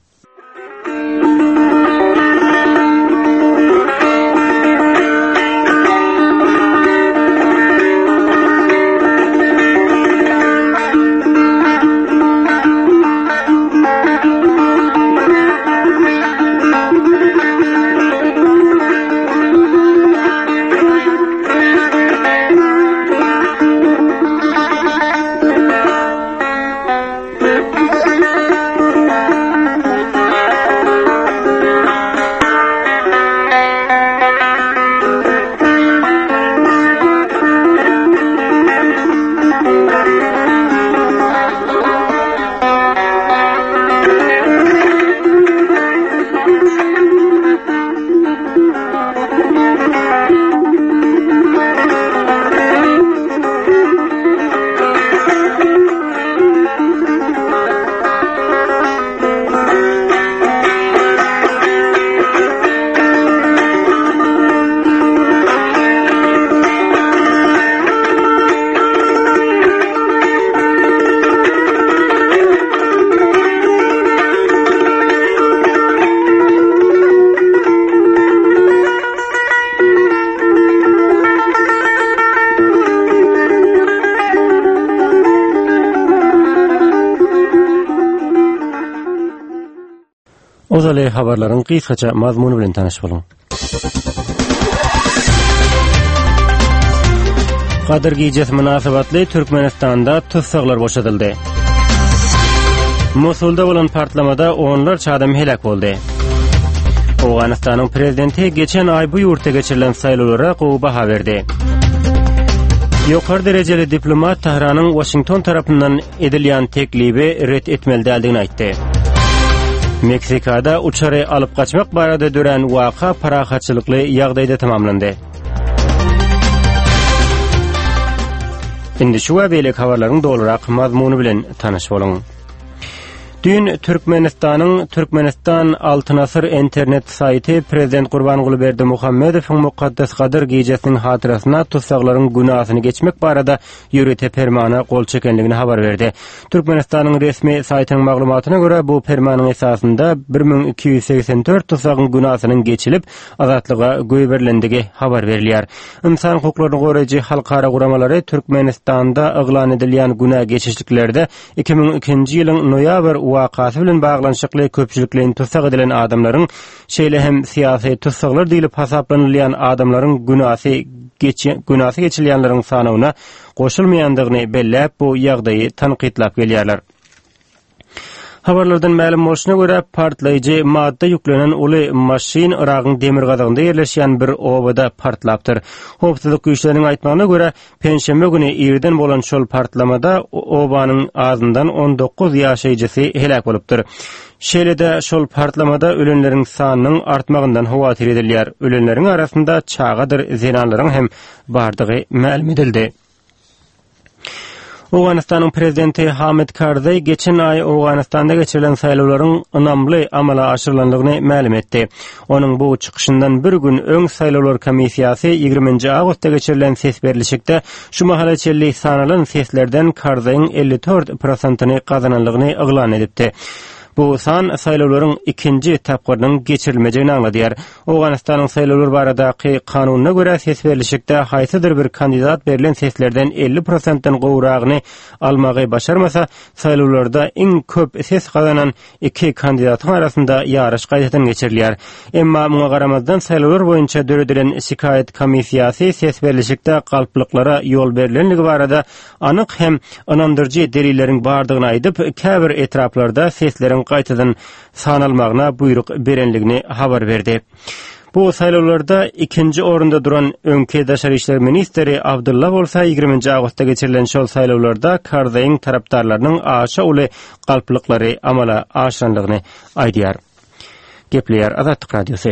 Ozale habarlaryň kısaça mazmuny bilen tanaş boluň. Kadir Gecesi münasabetli Türkmenistanda tutsaklar boşadyldy. Mosulda bolan partlamada onlarca adam helak boldy. Awganistanyň prezidenti geçen ay bu ýurtda geçirilen saýlawlara gowy baha berdi. Ýokary derejeli diplomat Tahranyň Washington tarapyndan edilýän teklibi ret etmeli däldigini aýtdy. Meksikada uçary alyp kaçmak barada dören waka parahatçylykly ýagdaýda tamamlandy. Indi şu beýlek habarlaryň dolurak mazmuny bilen tanaş boluň. Dün Türkmenistanyň Türkmenistan Altyn Asr internet saýty Prezident Gurbanguly Berdimuhammedowyň mukaddes Kadir Gecesiniň hatyrasyna tutsaklaryň günahyny geçmek barada ýürete permana gol çekenligini habar berdi. Türkmenistanyň resmi saýtynyň maglumatyna görä bu permanyň esasynda bir ming iki ýüz seksen dört tutsagyň günahynyň geçilip azatlyga göýberilendigi habar berilýär. İnsan hukuklaryny goraýjy halkara guramalary Türkmenistanda eglan edilýän günah geçişliklerde iki ming ikinji ýylyň noýabr wakasy bilen baglanşykly köpçüliklerini tutsak edilen adamlaryň şeýle hem siýasy tutsaklar diýilip hasaplanylýan adamlaryň günahsy günahsy geçilýänleriň sanawyna goşulmaýandygyny belläp bu ýagdaýy tanqidlap gelýärler. Habarlardan ma'lum bolşuna görä partlaýjy madda ýüklenen uly maşin Iragyň demir gadagynda ýerleşýän bir obada partlapdyr. Howpsuzlyk güýçleriniň aýtmagyna görä penşenbe güni ýerden bolan şol partlamada obanyň azyndan on dokuz ýaşaýjysy helak bolupdyr. Şeýle-de şol partlamada ölenleriň sanynyň artmagyndan hawatyr edilýär. Ölenleriň arasynda çagadyr zenanlaryň hem bardygy ma'lum edildi. Awganistanyň prezidenti Hamid Karzai geçen ay Awganistanda geçirilen saýlawlaryň ynamly amala aşyrylandygyny ma'lum etdi. Onuň bu çykyşyndan bir gün öň saýlawlar komissiýasy ýygrüminji awgustda geçirilen ses berilişikde şu mahala çelli sanalan seslerden Karzaiň elli dört prosentyny gazananlygyny eglan edipdi. Bu san saýlawlaryň ikinji tapgyrynyň geçirilmejegini aňladýar. Awganistanyň saýlawlar baradaky kanunyna görä ses berilişikde haýsydyr bir kandidat berilen seslerden elli prosentden gowragyny almagy başarmasa, saýlawlarda iň köp ses gazanan iki kandidatyň arasynda ýaraş gaýtadan geçirilýär. Emma muňa garamazdan saýlawlar boýunça döredilen şikayet komissiýasy ses berilişikde galplyklara ýol berilenligi barada anyk hem ynandyrjy delilleriň bardygyny aýdyp, käbir etraplarda sesleriň gaýtadan sanalmagyna buyruk berenligini habar berdi. Bu saýlawlarda ikinji orunda duran öňki daşary işler ministeri Abdullah bolsa ýygrüminji awgustda geçirilen şol saýlawlarda Karzaiň tarapdarlarynyň aşa uly galplyklary amala aşanlygyny aýdýar. Gepleýär Azatlyk Radiosy.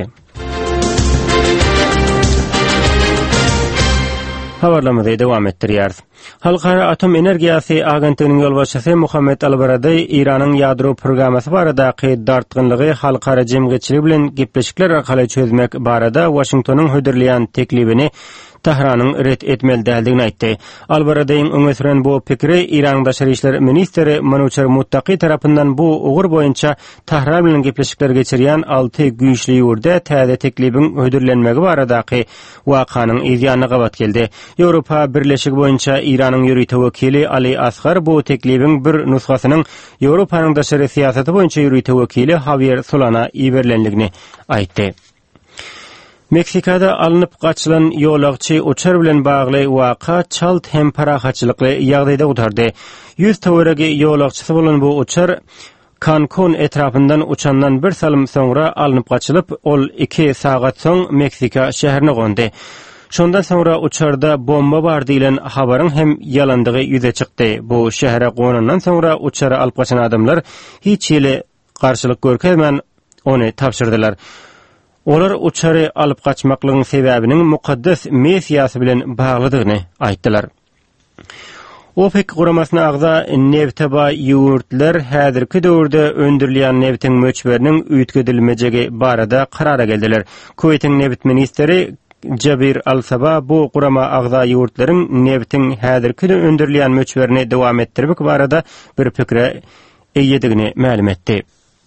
Habarlamada dowam etdirýär. Halkara Atom Energiýasy Agentliginiň ýolbaşçysy Muhammed Al-Baradei Iranyň ýadro programmasy baradaky dartgynlygy halkara jemgyçiligi bilen gepleşikler arkaly çözmek barada Washingtonyň hödürleýän teklibini Tahranyň ret etmeli däldigini aýtdy. Al-Baradeiň öňe süren bu pikri Iranyň daşary işler ministri Manucher Muttaqi tarapyndan bu ugur boýunça Tahran bilen gepleşikler geçirýän alty güýçli ýurda täze teklibiň hödürlenmegi baradaky wakanyň izýanyna gabat geldi. Ýewropa Birleşigi boýunça Iranyň ýürüýte wekili Ali Asgar bu teklibiň bir nusgasynyň Ýewropanyň daşary siýasaty boýunça ýürüýte wekili Javier Solana iberlenligini aýtdy. Meksikada alınıp kaçılan ýolagçy uçar bilen bagly waka çalt hem parahatçylykly ýagdaýda gutardy. yüz töweregi ýolagçysy bolan bu uçar Cancun etrapyndan uçandan bir salym soňra alınıp kaçylyp, ol iki sagat soň Meksika şäherine goňdy. Şondan sonra uçarda bomba bar diýilen habaryň hem ýalandygy ýüze çykdy. Bu şähere gonandan sonra uçary alyp kaçan adamlar hiç ýyly garşylyk görkezmän ony tapşyrdylar. Olar uçary alyp kaçmaklygyň sebäbiniň mukaddes mesiýasy bilen baglydygyny aýtdylar. OPEC guramasyna agza nefte ýurtlar häzirki döwürde öndürilýän neftiň möçberiniň üýtgedilmejegi barada karara geldiler. Kuweytiň neft ministeri Jabir Al-Saba bu gurama agza ýurtlaryň neftiň häzirki öndürilýän möçberini dowam etdirmek barada bir pikre eýedigini ma'lum etdi.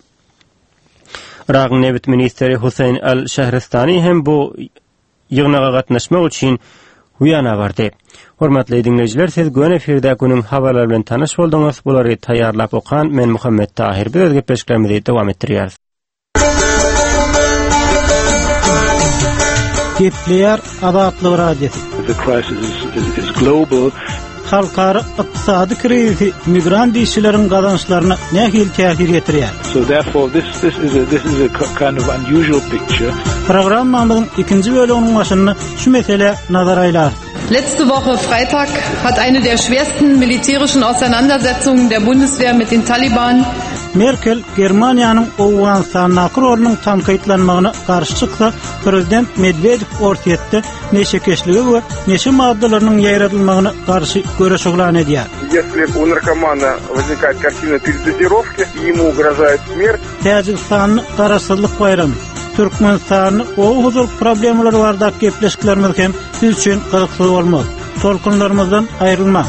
Irak neft ministeri Hüseyin Al-Şahristani hem bu ýygnaga gatnaşmak üçin Uyana bardy. Hormatly dinleyijiler, siz gön efirde günüň habarlary bilen tanaş boldyňyz. Bulary taýýarlap okan men Muhammed Tahir. Biz gepleşiklerimizi dowam etdirýäris. Gepleyer Azatlyk radiosu. The crisis is, is, is global. Halkara iqtisadi krizi migrant işçilerin kazançlarına ne hil täsir etýär? So therefore this this is a this is a kind of unusual picture. Programmamyzyň ikinji bölüminiň başynda şu mesele nazara aýlar. Letzte Woche Freitag hat eine der schwersten militärischen Auseinandersetzungen der Bundeswehr mit den Taliban Merkel Germaniýanyň Owganistana kurulunyň tamkytlanmagyna garşy çyksa, prezident Medvedev ortaýetde neşe keşligi we neşe maddalarynyň ýaýratylmagyna garşy göreş oglan edýär. Если у наркомана возникает картина передозировки, ему угрожает смерть. Täjikistanyň garaşsyzlyk bayramy. Türkmenistanyň o huzur problemleri barda gepleşiklerimiz hem siz üçin gyzykly bolmaz. Tolkunlarymyzdan aýrylma.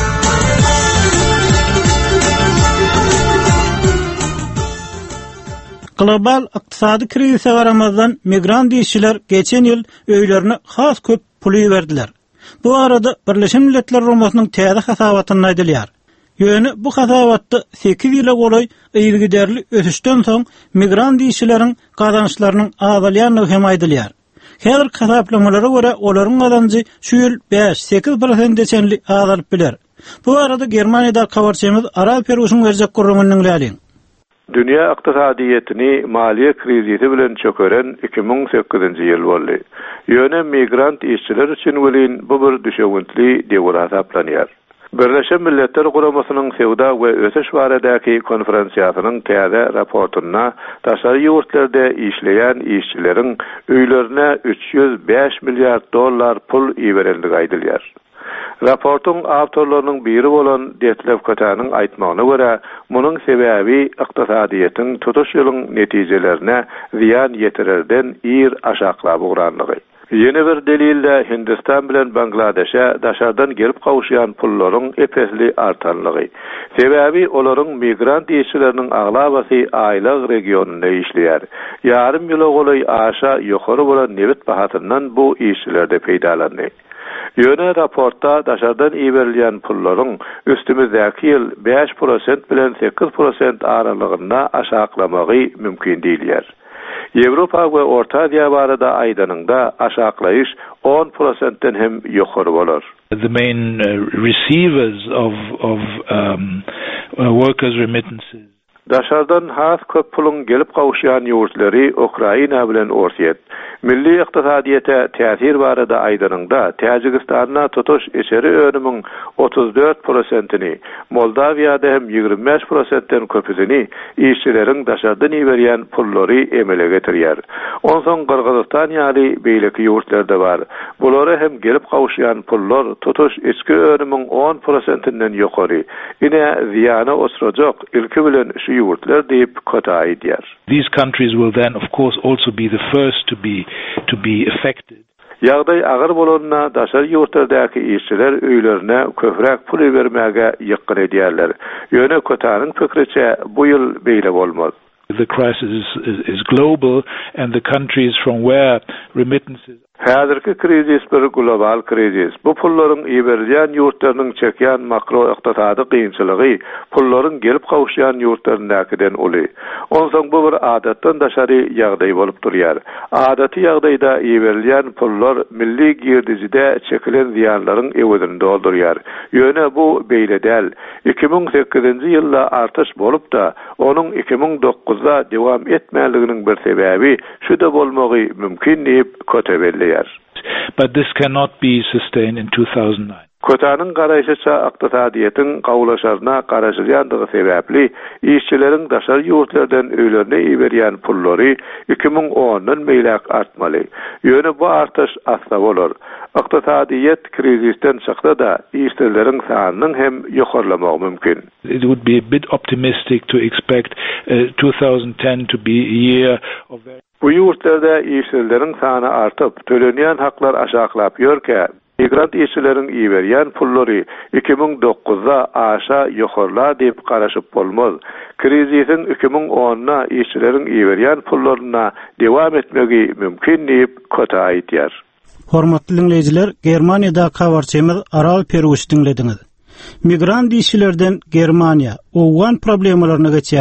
Global iqtisadi krizise garamazdan migrant işçiler geçen ýyl öýlerini has köp puly berdiler. Bu arada Birleşen Milletler Romasynyň täze hasabatyny aýdylýar. Ýöne bu hasabatda sekiz ýyla golay ýygyderli ösüşden soň migrant işçileriň gazançlarynyň azalýanyny hem aýdylýar. Häzir hasaplamalara görä olaryň gazancy şu ýyl beş sekiz prosent deçenli azalyp biler. Bu arada Germaniýada kabarçymyz Aral Peruşyň berjek gurrumynyň läliň. Dünya iqtisadiýetini maliýe krizisi bilen çökeren iki bin sekizinji ýyl boldy. Ýöne migrant işçiler üçin welin bu bir düşegüntli degir hasaplanýar. Birleşen Milletler Guramasynyň sewda we ösüş baradäki konferensiýasynyň täze raportyna taşary ýurtlarda işleýän işçileriň öýlerine üç yüz beş milliard dollar pul iberildi aýdylýar. Raportun awtorlarynyň biri bolan Detlef Kötäniň aýtmagyna görä, munyň sebäbi iqtisadiýetiň tutuş ýylyň netijelerine ziýan ýetirerden ir aşaklaby uranlygy. Ýene bir delilde Hindistan bilen Bangladeşe daşardan gelip gawşýan pullaryň epesli artanlygy. Sebäbi olaryň migrant işçileriniň aglabasy aýlyk regionunda işleýär. Ýarym ýyla golay aşa ýokary bolan nebit bahatyndan bu işçilerde peýdalandy. Ýöne raportda daşardan iberilýän pullaryň üstümizdäki ýyl beş prosent bilen sekiz prosent aralygynda aşaklamagy mümkin diýilýär. Ýewropa we Orta Aziýa barada aýdanyňda aşaklaýyş on prosentden hem ýokary bolar. The main uh, receivers of of um, uh, workers' remittances. Daşardan has köp pulun gelip gawşýan ýurtlary Ukraina bilen ortaýet. Milli iqtisadiýete täsir barada aýdanyňda Täjikistana tutuş içeri önümüň otuz dört prosentini, Moldawiýada hem ýigirmi beş prosentden köpüsini işçileriň daşardan iberýän pullary emele getirýär. Onsoň Kyrgyzstan ýaly beýleki ýurtlarda bar. Bulary hem gelip gawşýan pullar tutuş içki önümüň on prosentinden ýokary. Ine ziýana osrajak ilki bilen şu ýurtlar diýip kötä aýdýar. These countries will then of course also be the first to be to be affected. Ýagdaý agyr bolanna daşary ýurtlardaky işçiler öýlerine köpräk pul bermäge ýykyn edýärler. Ýöne kötäniň pikriçe bu ýyl beýle bolmaz. The crisis is, is, is global and the countries from where remittances Häzirki krizis bir global krizis. Bu pullaryň iberilýän ýurtlarynyň çekýän makro ykdysady kynçylygy pullaryň gelip gawşýan ýurtlaryndakydan uly. Onsoň bu bir adatdan daşary ýagdaý bolup durýar. Adaty ýagdaýda iberilýän pullar milli girdijide çekilen ziýanlaryň ewedini doldurýar. Ýöne bu beýle däl. iki bin sekizinji ýylda artış bolup da onuň iki bin dokuzda dowam etmäliginiň bir sebäbi şu da bolmagy mümkin diýip köteberler. But this cannot be sustained in two thousand nine. Kötäniň garaýşyça iqtisadiýetiň gawlaşaryna garaşylýandygy sebäpli işçileriň daşary ýurtlardan öýlerine iberýän pullary iki bin ondan meýlek artmaly. Ýöne bu artış asla bolar. Iqtisadiýet krizisten çyksa da işçileriň sanynyň hem ýokarlamagy mümkin. It would be a bit optimistic to expect uh, two thousand ten to be a year of very Bu ýurtlarda işçileriň sany artyp, tölenýän haklar aşaklap ýörke, migrant işçileriň iberýän pullary iki bin dokuzda aşa ýokarla diýip garaşyp bolmaz. Krizisin iki bin onda işçileriň iberýän pullaryna dowam etmegi mümkin diýip kötä aýdýar. Hormatly dinleyijiler, Germaniýada kabarçymyz Aral Peruş dinlediňiz. Migrant işçilerden Germaniýa owgan problemlaryna geçýär.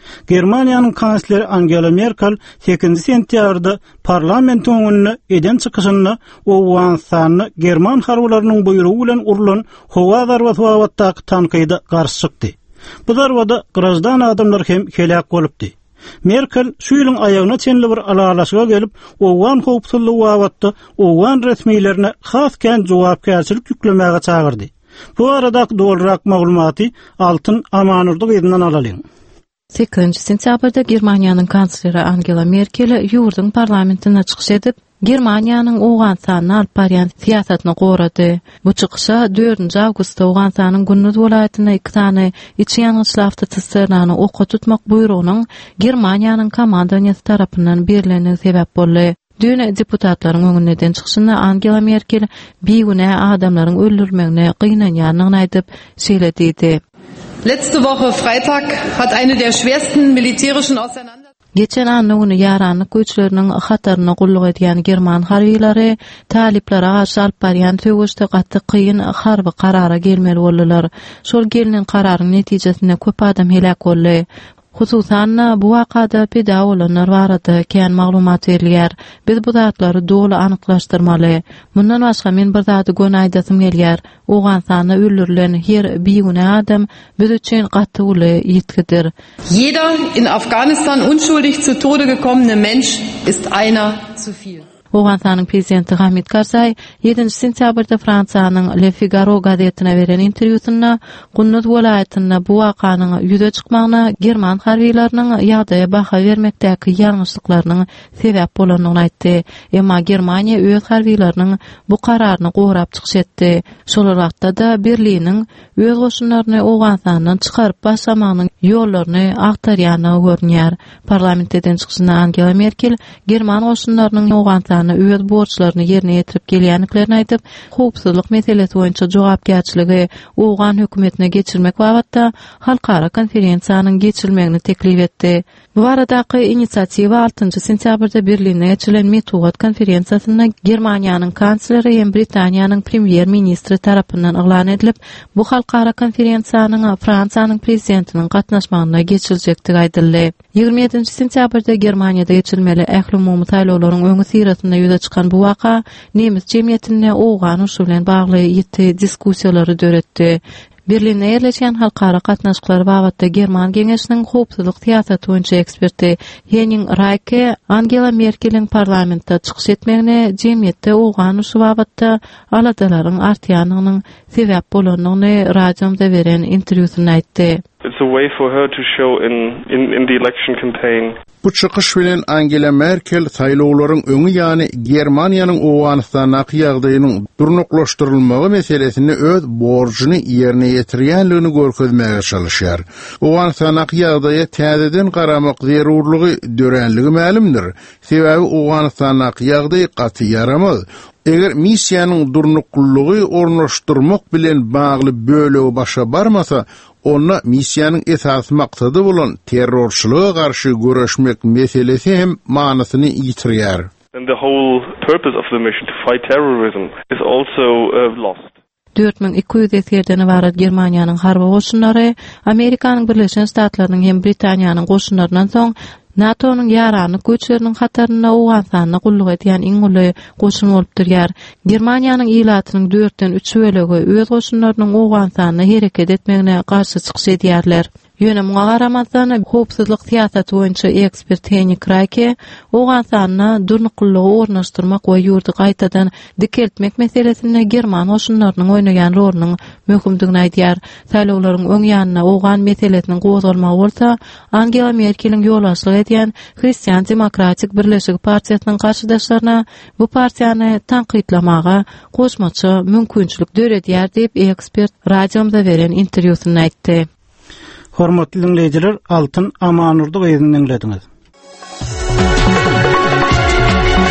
Germaniýanyň kansleri Angela Merkel sekinji sentýabrda parlamentin öňünde eden çykyşyny Owganstanyny German harbylarynyň buýrugy bilen urulan howa zarbaty wagtyndaky tankyda garşy çykdy. Bu zarbada grazdan adamlar hem helak bolupdy. Merkel şu ýylyň aýagyna çenli bir alalaşyga gelip, Owgan howpsuzlygy wagtynda Owgan resmiýlerine has kän jogapkärçilik ýüklemäge çagyrdy. Bu arada dolrak maglumaty Altyn Amanurdy ýerden alalyň. sekinji sentýabrda Germaniýanyň kansleri Angela Merkel ýurdun parlamentine çykyş edip, Germaniýanyň Owganstanyny alyp barýan siýasatyny gorady. Bu çykysha dördünji awgustda Owganstanyň Günnüz welaýatyna iki tane içi ýangyçly awtotsisternaly okga tutmak buýrugynyň Germaniýanyň komandaniýasy tarapyndan berileni sebäp boldy. Dün deputatlaryň öňünden çykyşynda Angela Merkel beýgüne adamlaryň öldürmegine gynanýanyny aýdyp söýlediydi. Letzte Woche Freitag hat eine der schwersten militärischen Auseinandersetzungen Geçen anlygyny ýaranlyk güýçleriniň hataryna gulluk edýän German harbiýlary taliplere garşy alyp barýan töwüşde gatty kıyın harby karara gelmeli boldylar. Şol gelinen kararyň netijesinde köp adam helak boldy. Hususan bu wakada peda bolanlar barada kän maglumat berilýär. Biz bu zatlary dogly anyklaşdyrmaly. Mundan başga men bir zady gönaýdasym gelýär. Owganstanyna öldürilen her beýgüne adam biz üçin gatty uly ýetkidir. Jeder in Afghanistan unschuldig zu Tode gekommene Mensch ist einer zu viel. Owganstanyň prezidenti Hamid Karzai ýedinji sentýabrda Fransiýanyň Le Figaro gazetine beren interwýusynda Günnüz welaýatynda bu wakanyň ýüze çykmagyna German harbiýlarynyň ýagdaýa baha bermekdäki ýalňyşlyklarynyň sebäp bolanyny aýtdy. Emma Germaniýa öz harbiýlarynyň bu kararyny gorap çykyş etdi. Şol wagtda da Berliniň öz goşunlaryny Owganstanyň çykaryp başlamagynyň ýollaryny agtarýany görnýär. Parlamentden çykyşynda Angela Merkel German goşunlarynyň Owganstanyň öz borçlaryny ýerine ýetirip gelýänliklerini aýdyp, howpsuzlyk meselesi boýunça jogapkärçiligi Owgan hökümetine geçirmek wagtda halkara konferensiýanyň geçirilmegini teklip etdi. Bu aradaky inisiatiwa altynjy sentýabrda Berlinde geçirilen Metowat konferensiýasynda Germaniýanyň kansleri hem Britaniýanyň premier ministri tarapyndan eglan edilip, bu halkara konferensiýanyň Fransiýanyň prezidentiniň gatnaşmagyna geçiriljekdigi aýdyldy. ýygrimi ýedinji sentýabrda Germaniýada geçirilmeli ähli umumy saýlawlaryň öňü sirasynda ýüze çykan bu waka nemis jemgyýetine Owgan uruşy bilen bagly ýetdi diskussiýalary döretdi. Berlinde ýerleşen halkara gatnaşyklar wagtda German geňeşiniň howpsuzlyk siýasaty boýunça eksperti Henning Reike Angela Merkel'iň parlamentde çykyş etmegine jemgyýetde Owgan uruşy wagtda aladalaryň artýanynyň sebäp bolanyny radiomda beren interwýusynda aýtdy. It's a way for her to show in, in, in the election campaign. Bu çykyş bilen Angela Merkel saýlawlaryň öňü ýani Germaniýanyň Owganstanyň ýagdaýynyň durnuklaşdyrylmagy meselesini öz borjyny ýerine ýetirýänligini görkezmäge çalışýar. Owganstanyň ýagdaýy täzeden garamak zerurlygy dörenligi ma'lumdyr. Sebäbi Owganstanyň ýagdaýy gaty yaramaz. Eger missiýanyň durnuklugy ornaşdyrmak bilen bagly bölegi başa barmasa, onna missiýanyň esas maksady bolan terrorçylyga garşy göreşmek meselesi hem manasyny ýitirýär. And the whole purpose of the mission to fight terrorism is also uh, lost. dört bin iki yüz esgerdeni barat Germaniýanyň harby goşunlary Amerikanyň Birleşen Ştatlarynyň hem Britaniýanyň goşunlaryndan soň NATO'nun ýaranyk güýçleriniň hataryna Owganstanyny gulluk edýän iň uly goşun bolup durýar. Germaniýanyň ilatynyň dörtden üç bölegi öz goşunlarynyň Owganstanyna hereket etmegine garşy çykyş edýärler. Ýöne muňa garamazdan howpsuzlyk siýasaty boýunça ekspert Henning Reike Owganstanyny durnuklugy ornaşdyrmak we ýurdy gaýtadan dikeltmek meselesinde German goşunlarynyň oýnaýan rolunyň möhümdigini aýdýar. Saýlawlaryň öň ýanyna Owgan meselesiniň gozulmagy bolsa, Angela Merkel'iň ýolbaşçylyk edýän Hristiýan Demokratik Birleşigi partiýasynyň garşydaşlaryna bu partiýany tanqidlamaga goşmaçy mümkinçilik döredýär diýip ekspert radiomda beren interwýusynda aýtdy. Hormatly dinleyijiler, Altyn Amanurdy ýeriniň dinlediňiz.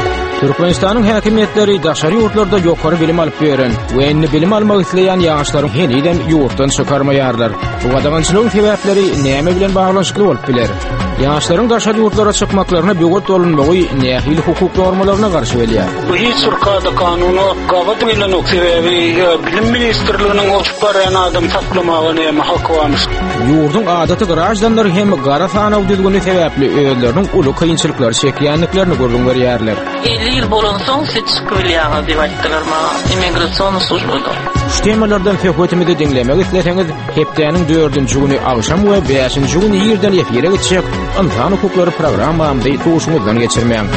Türkmenistan'ın hakimiyetleri daşary ýurtlarda ýokary bilim alyp beren we enni bilim almak isleýän ýaşlaryň heniden ýurtdan çykarmaýarlar. Bu gadagançylygyň sebäpleri näme bilen baglanşykly bolup biler? Ýaşlaryň daşary ýurtlara çykmaklaryna böwet bolunmagy nähili hukuk normalaryna garşy gelýär. Bu hiç Türkiýede kanuny gawat bilen oksebebi bilim ministrliginiň olşup barýan adam taklamagyny hem hakwamış. Ýurdun adaty garajdanlar hem gara sanaw düzgünligi sebäpli öýleriniň uly kynçylyklary çekýänliklerini görüň berýärler. elli ýyl bolan soň siz çykylýaňyz diýip aýtdylar maňa immigrasiýon slujbada. Şu temalardan söhbetimizi dinlemek isleseňiz, hepdeniň dördünji güni agşam we beşinji güni ýerden efire geçecek insan hukuklary programmamyzda tuşumuzdan geçirmeýän.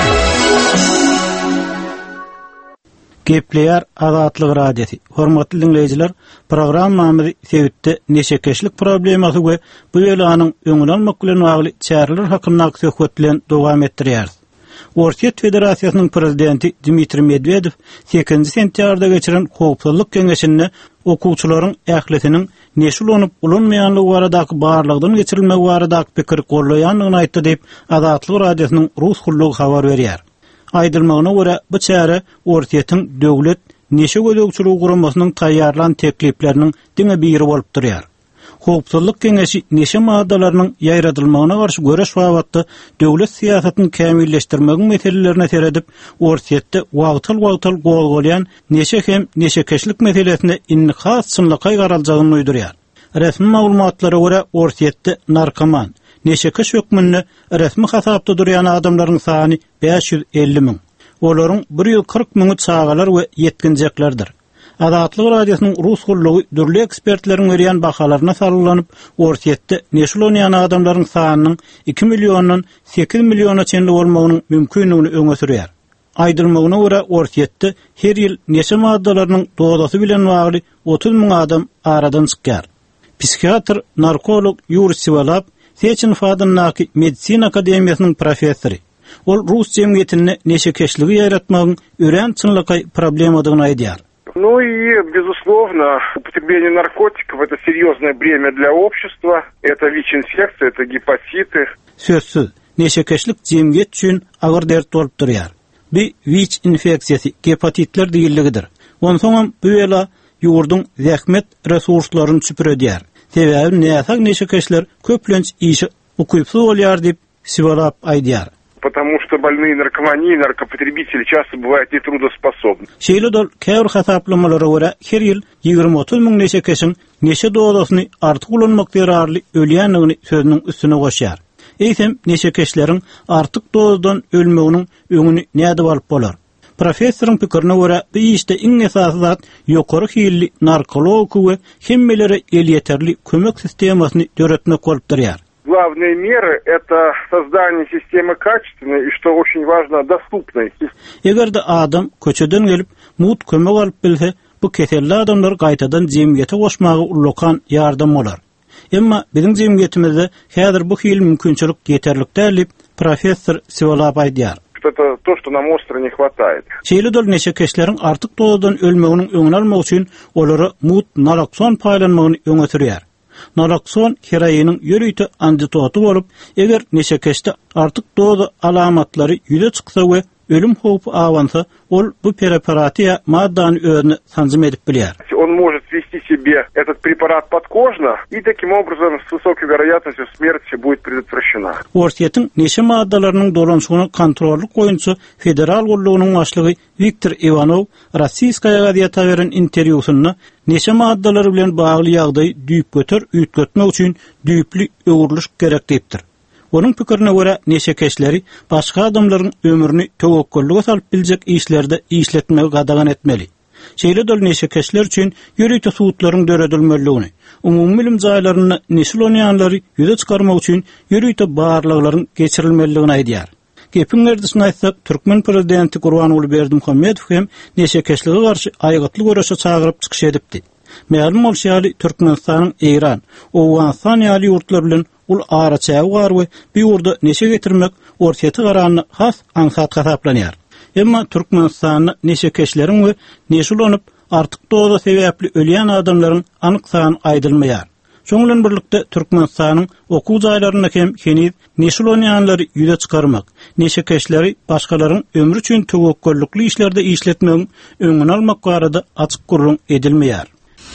Gepleýär Azatlyk radiosi. Hormatly dinleýijiler, programmamyzy sebäpde neşekeşlik problematy we bu ýylanyň öňüne almak bilen bagly çäreler hakynda söhbetlen dowam etdirýär. Ortiýet Federasiýasynyň prezidenti Dmitri Medvedev sekinji sentýarda geçiren Howpsuzlyk Keňeşinde okuwçylaryň ählisiniň neşil olup ulanmaýanlygy baradaky barlygdan geçirilmegi baradaky pikir gollaýanlygyny aýtdy diýip Azatlyk radiosynyň rus hullugy habar berýär. Aýdylmagyna görä bu çäre ortiýetiň döwlet neşe gödökçüligi guramasynyň taýýarlan teklipleriniň diňe biri bolup durýar. Howpsuzlyk Keňeşi neşe maddalarynyň ýaýradylmagyna garşy göreş wagtynda döwlet siýasatyny kämilleşdirmegi meselelerine seredip, ortiýetde wagtyl-wagtyl golgolýan neşe hem neşekeşlik meselesinde innikas çynlyka garaljagyny uýdurýar. Resmi maglumatlara görä ortiýetde narkoman, neşekeş hökmünde resmi hasapda durýan adamlaryň sany beş ýüz elli miň. Olaryň bir ýyl kırk miňi çagalar we yetkinjeklerdir. Azatlyk radiosynyň rus hullugy dürli ekspertleriň berýän bahalaryna sarylanyp, ortiýetde neşil olýan adamlaryň sanynyň iki millionyň sekiz milliona çenli bolmagynyň mümkinligini öňe sürýär. Aýdylmagyna görä ortiýetde her ýyl neşe maddalarynyň dozasy bilen bagly otuz miň adam aradan çykýar. Psikiatr, narkolog Yuri Sivalap Seçin Fadynnaky Medisina Akademiýasynyň professory. Ol rus jemgyýetine neşekeşligi ýaratmagyň ören çynlyky problemadygyny aýdýar. Ну и, безусловно, употребление наркотиков – это серьезное бремя для общества, это ВИЧ-инфекция, это гепатиты. Sözsüz, neşekeşlik jemgyýet üçin agyr dert bolup durýar. Bu WIC infeksiyasi gepatitler diýilligidir. Onsoň bu ýyla ýurdun zähmet resurslaryny süpüredýär. Sebäbi näçe neşekeşler köplenç işi ukuypsuz bolýar diýip Sivalap aýdýar. Потому что больные наркоманией, наркопотребители часто бывают нетрудоспособны. Şeýle dol käwr hasaplamalara görä her ýyl ýygrimi otuz miň neşekeşiň neşe dozasyny artyk ulanmak zararly ölýänligini sözüniň üstüne goşýar. Eýsem neşekeşleriň artyk dozadan ölmeginiň öňüni näde alyp bolar? Professoryň pikirine görä bu işde iň esasy zat ýokary hilli narkology we hemmelere el ýeterli kömek sistemasyny döretmek bolup durýar. Главные меры – это создание системы качественной и, что очень важно, доступной. Egerde adam köçeden gelip mut kömek alyp bilse, bu keselli adamlar gaýtadan jemgyýete goşmagy ulokan ýardam bolar. Emma bizim jemgyýetimizde häzir bu hil mümkinçilik ýeterlik däl, professor Sivalap aýdýar. Это то, что нам остро не хватает. Şeýle dol neşekeşleriň artyk dozadan ölmeginiň öňüne almak üçin olary mut nalokson paýlanmagyny öňe sürýär. Nalokson heroinin ýürüýte antidotu bolup, eger neşekeşde artyk doza alamatlary ýüze çyksa we ölüm howpy awansa, ol bu preparatiýa maddany özüne sanjym edip bilýär. Он может ввести себе этот препарат подкожно, и таким образом с высокой вероятностью смерть будет предотвращена. Ortiýetiň neşe maddalarynyň dolanşygyny kontrolly goýunçy federal gullugynyň başlygy Viktor Ivanov Rossiýskaya gazetine beren interwýusynda neşe maddalary bilen bagly ýagdaý düýüp götür, üýtgetmek üçin düýüpli öwürlüş gerek diýipdir. Onun pikirine görä neşekeşleri başga adamlaryň ömrüni töwekküllige salyp biljek işlerde işletmegi gadagan etmeli. Şeýle dol neşekeşler üçin ýürüýte suwutlaryň döredilmeligini, umumy bilim jaýlaryny neşil olýanlary ýüze çykarmak üçin ýürüýte barlyklaryň geçirilmeligini aýdýar. Gepiň erdisini aýtsak, Türkmen prezidenti Gurbanuly Berdimuhammedow hem neşekeşlige garşy aýgatly görüşe çagyryp çykyş edipdi. Ma'lum bolýaly Türkmenistanyň Eýran, Owganistan ýaly ýurtlar bilen ul araçagy bar we bu ýurda neşe getirmek ortiýety garanyny has aňsat hasaplanýar. Emma Türkmenistanyň neşekeşleriň we neşe olup artyk doza sebäpli ölýän adamlaryň anyk sany aýdylmaýar. Şoňlan birlikde Türkmenistanyň okuw jaýlaryna hem heniz neşil oynananlary ýüze çykarmak, neşekeşleri başgalaryň ömrü üçin töwekkellikli işlerde işletmegiň öňüni almak barada açyk gurrun edilmeýär.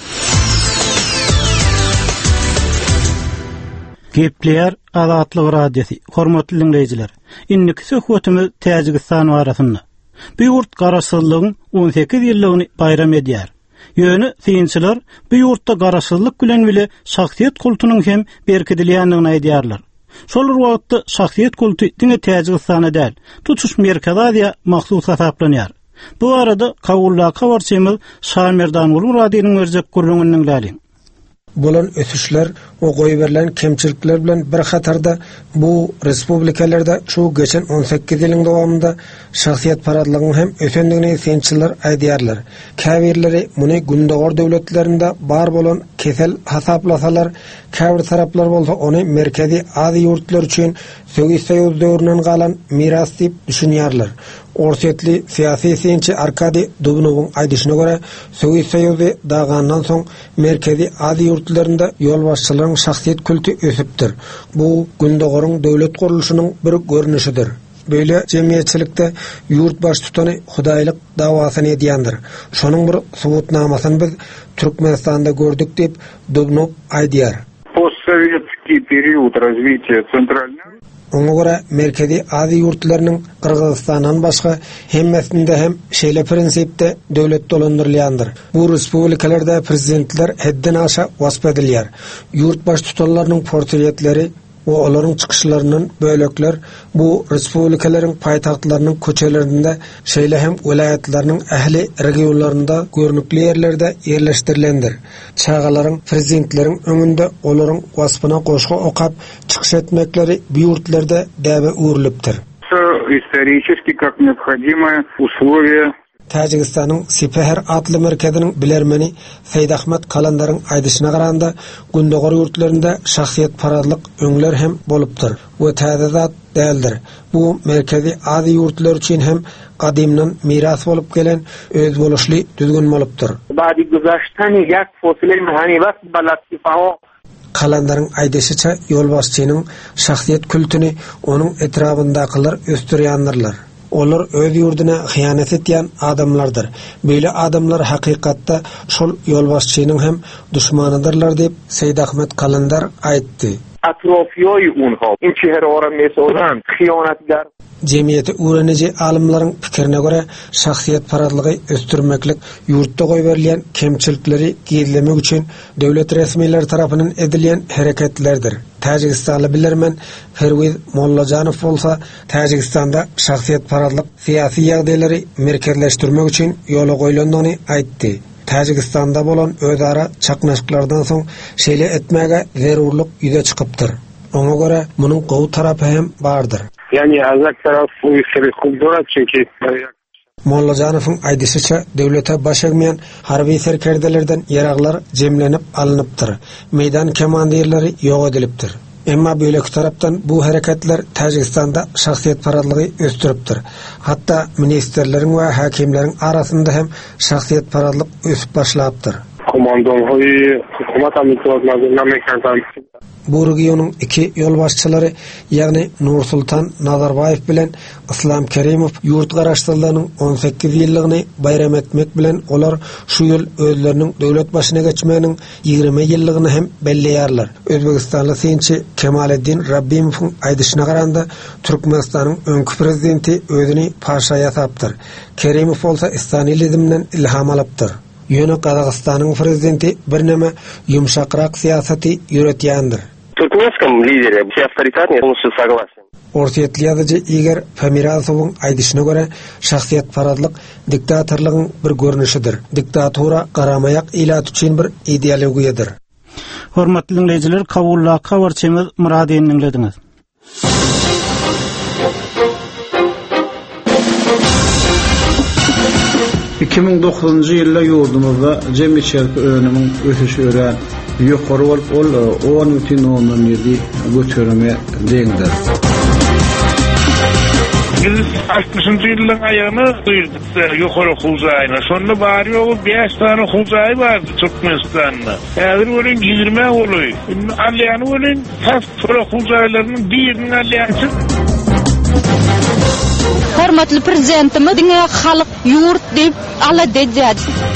Gepler Azatlyk radiosi, hormatly dinleyijiler. Inniki söhbetimiz Täjikistan barasynda. Bu ýurt garaşsyzlygyň on sekiz ýyllygyny bayram edýär. Ýöne synçylar bu ýurtda garaşsyzlyk bilen bile şahsiýet kultunyň hem berkidilýändigini aýdýarlar. Şol wagtda şahsiýet kultu diňe Täjikistana däl, tutuş Merkez Aziýa mahsus hesaplanýar. Bu arada Kawulla kawarçymyz Şamerdan Ulum radiosynyň berjek gurrungynyň däli. Bulan ötüşler o goý berilen kemçilikler bilen bir hatarda bu respublikalarda şu geçen on sekiz ýylyň dowamında şahsiýet paradlygyny hem ösendigini sençiler aýdýarlar. Käbirleri muny gündogor döwletlerinde bar bolan kesel hasaplasalar, käbir taraplar bolsa ony Merkezi Aziýa ýurtlar üçin Sowiet Soýuz döwründen galan miras diýip düşünýärler. Orsetli siyasi sençi Arkadi Dubnowyň aýdyşyna görä, Sowiet Soýuzy dagandan soň Merkezi Aziýa ýurtlarynda ýol başçylaryň şahsiýet kulty ösüpdir. Bu gündogoryň döwlet gurulşynyň bir görnüşidir. Böyle jemgyýetçilikde ýurt baş tutany hudaýlyk dawasyny edýändir. Şonuň bir subutnamasyny biz Türkmenistanda gördük diýip Dubnov aýdýar. Постсоветский период развития центрального Ona göre Merkezi Aziýa ýurtlarynyň Kyrgyzstandan başga hemmesinde hem şeýle prinsipde döwlet dolandyrylýandyr. Bu respublikalarda prezidentler hedden aşa wasp edilýär. Ýurt baş tutanlarynyň portretleri we olaryň çykyşlarynyň bölekler bu respublikalaryň paýtagtlarynyň köçelerinde şeýle hem welaýatlarynyň ähli regionlarynda görnükli ýerlerde ýerleşdirilendir. Çağalaryň prezidentleriň öňünde olaryň waspyna goşga okap çykyş etmekleri bu ýurtlarda däbe urulypdyr. Исторически как необходимое условие Täjikistanyň Sipeher adly merkeziniň bilermeni Seýid Ahmet Kalandaryň aýdyşyna garanda gündogor ýurtlarynda şahsiýet paradlyk öňler hem bolupdyr we täze zat däldir. Bu Merkezi Aziýa ýurtlar üçin hem gadymdan miras bolup gelen öz boluşly düzgün bolupdyr. Badi güzaştany ýak fosile mehani wagt balatsyfaho Kalandaryň aýdyşyça ýolbaşçynyň şahsiýet kültüni onuň etrafyndakylar östürýändirler. Olar öz ýurduna hyýanat etýän adamlardyr. Böyle adamlar hakykatda şol ýolbaşçynyň hem düşmanydylar diýip Seýid Ahmet Kalandar aýtdy. Atrofyoy unha. Inçi her ora mesodan hyýanatgar. Jemgyýeti öwreniji alimlaryň pikirine görä şahsiýet paradlygy östürmeklik ýurtda goý berilýän kemçilikleri gizlemek üçin döwlet resmiýetleri tarapyndan edilýän hereketlerdir. Täjikistanly bilermen Ferwiz Mollajanow bolsa Täjikistanda şahsiýet paradlyk syýasy ýagdaýlary merkezleşdirmek üçin ýola goýulandygyny aýtdy. Täjikistanda bolan özara çaknaşyklardan soň şeýle etmäge zerurlyk ýüze çykypdyr. Ona göre munyň gowy tarapy hem bardyr. Yani azak taraf bu işleri kuldurat çünkü Mollajanowyň aýdyşyça döwlete baş egmeýän harby serkerdelerden ýaraglar jemlenip alınıpdyr. Meýdan komandirleri ýok edilipdir. Emma bölek tarapdan bu hareketler Täjikistanda şahsiýet paradlygy östüripdir. Hatda ministrleriň we hakimleriň arasynda hem şahsiýet paradlyk ösüp başlapdyr. Komandonlygy hukumat amitwatlaryna mekantan Bu regionyň iki ýol başçylary, ýagny Nursultan Nazarbayew bilen Islam Kerimow ýurt garaşdyrlarynyň on sekiz ýyllygyny bayram etmek bilen olar şu ýyl özleriniň döwlet başyna geçmeginiň ýigirme ýyllygyny hem belleýärler. Özbegistanly synçy Kemaleddin Rabbimowyň aýdyşyna garanda Türkmenistanyň öňkü prezidenti özüni paşa ýasapdyr. Kerimow bolsa İslamizmden ilham alypdyr. Ýöne Kazakstanyň prezidenti bir näme ýumşakrak syýasaty ýöretýändir. Türkmenistanyň lideri bu авторитарный полностью согласен. Orsetli ýazyjy Igor Pomirazowyň aýdyşyna görä şahsiýet paradlyk diktatorlygyň bir görnüşidir. Diktatura garamayak ilat üçin bir ideologiýadyr. Hormatly dinleyijiler, Kawulla kawarçymyz Muradyny dinlediňiz. iki ming dokuzuncu ýylda ýurdumyzda jemgyýetçilik önümiň ösüşi ören ýokary bolup ol on butun ondan ýedi götürme deňdir. Biz altmışıncı yılın ayağını duyurduk yukarı Huzay'na. Sonra bari o beş tane Huzay vardı Türkmenistan'da. Eğer olun yirmi oluyor. Alyanı olun tas sonra Huzaylarının birinin alyansı. Hormatly prezidentimiz diňe halyk ýurt diýip ala dejäd.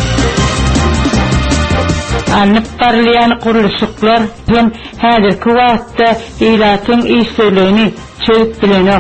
Anıp barlayan kuruluşuklar hem häzirki wagtda ilatyň islerini çöp bilenok.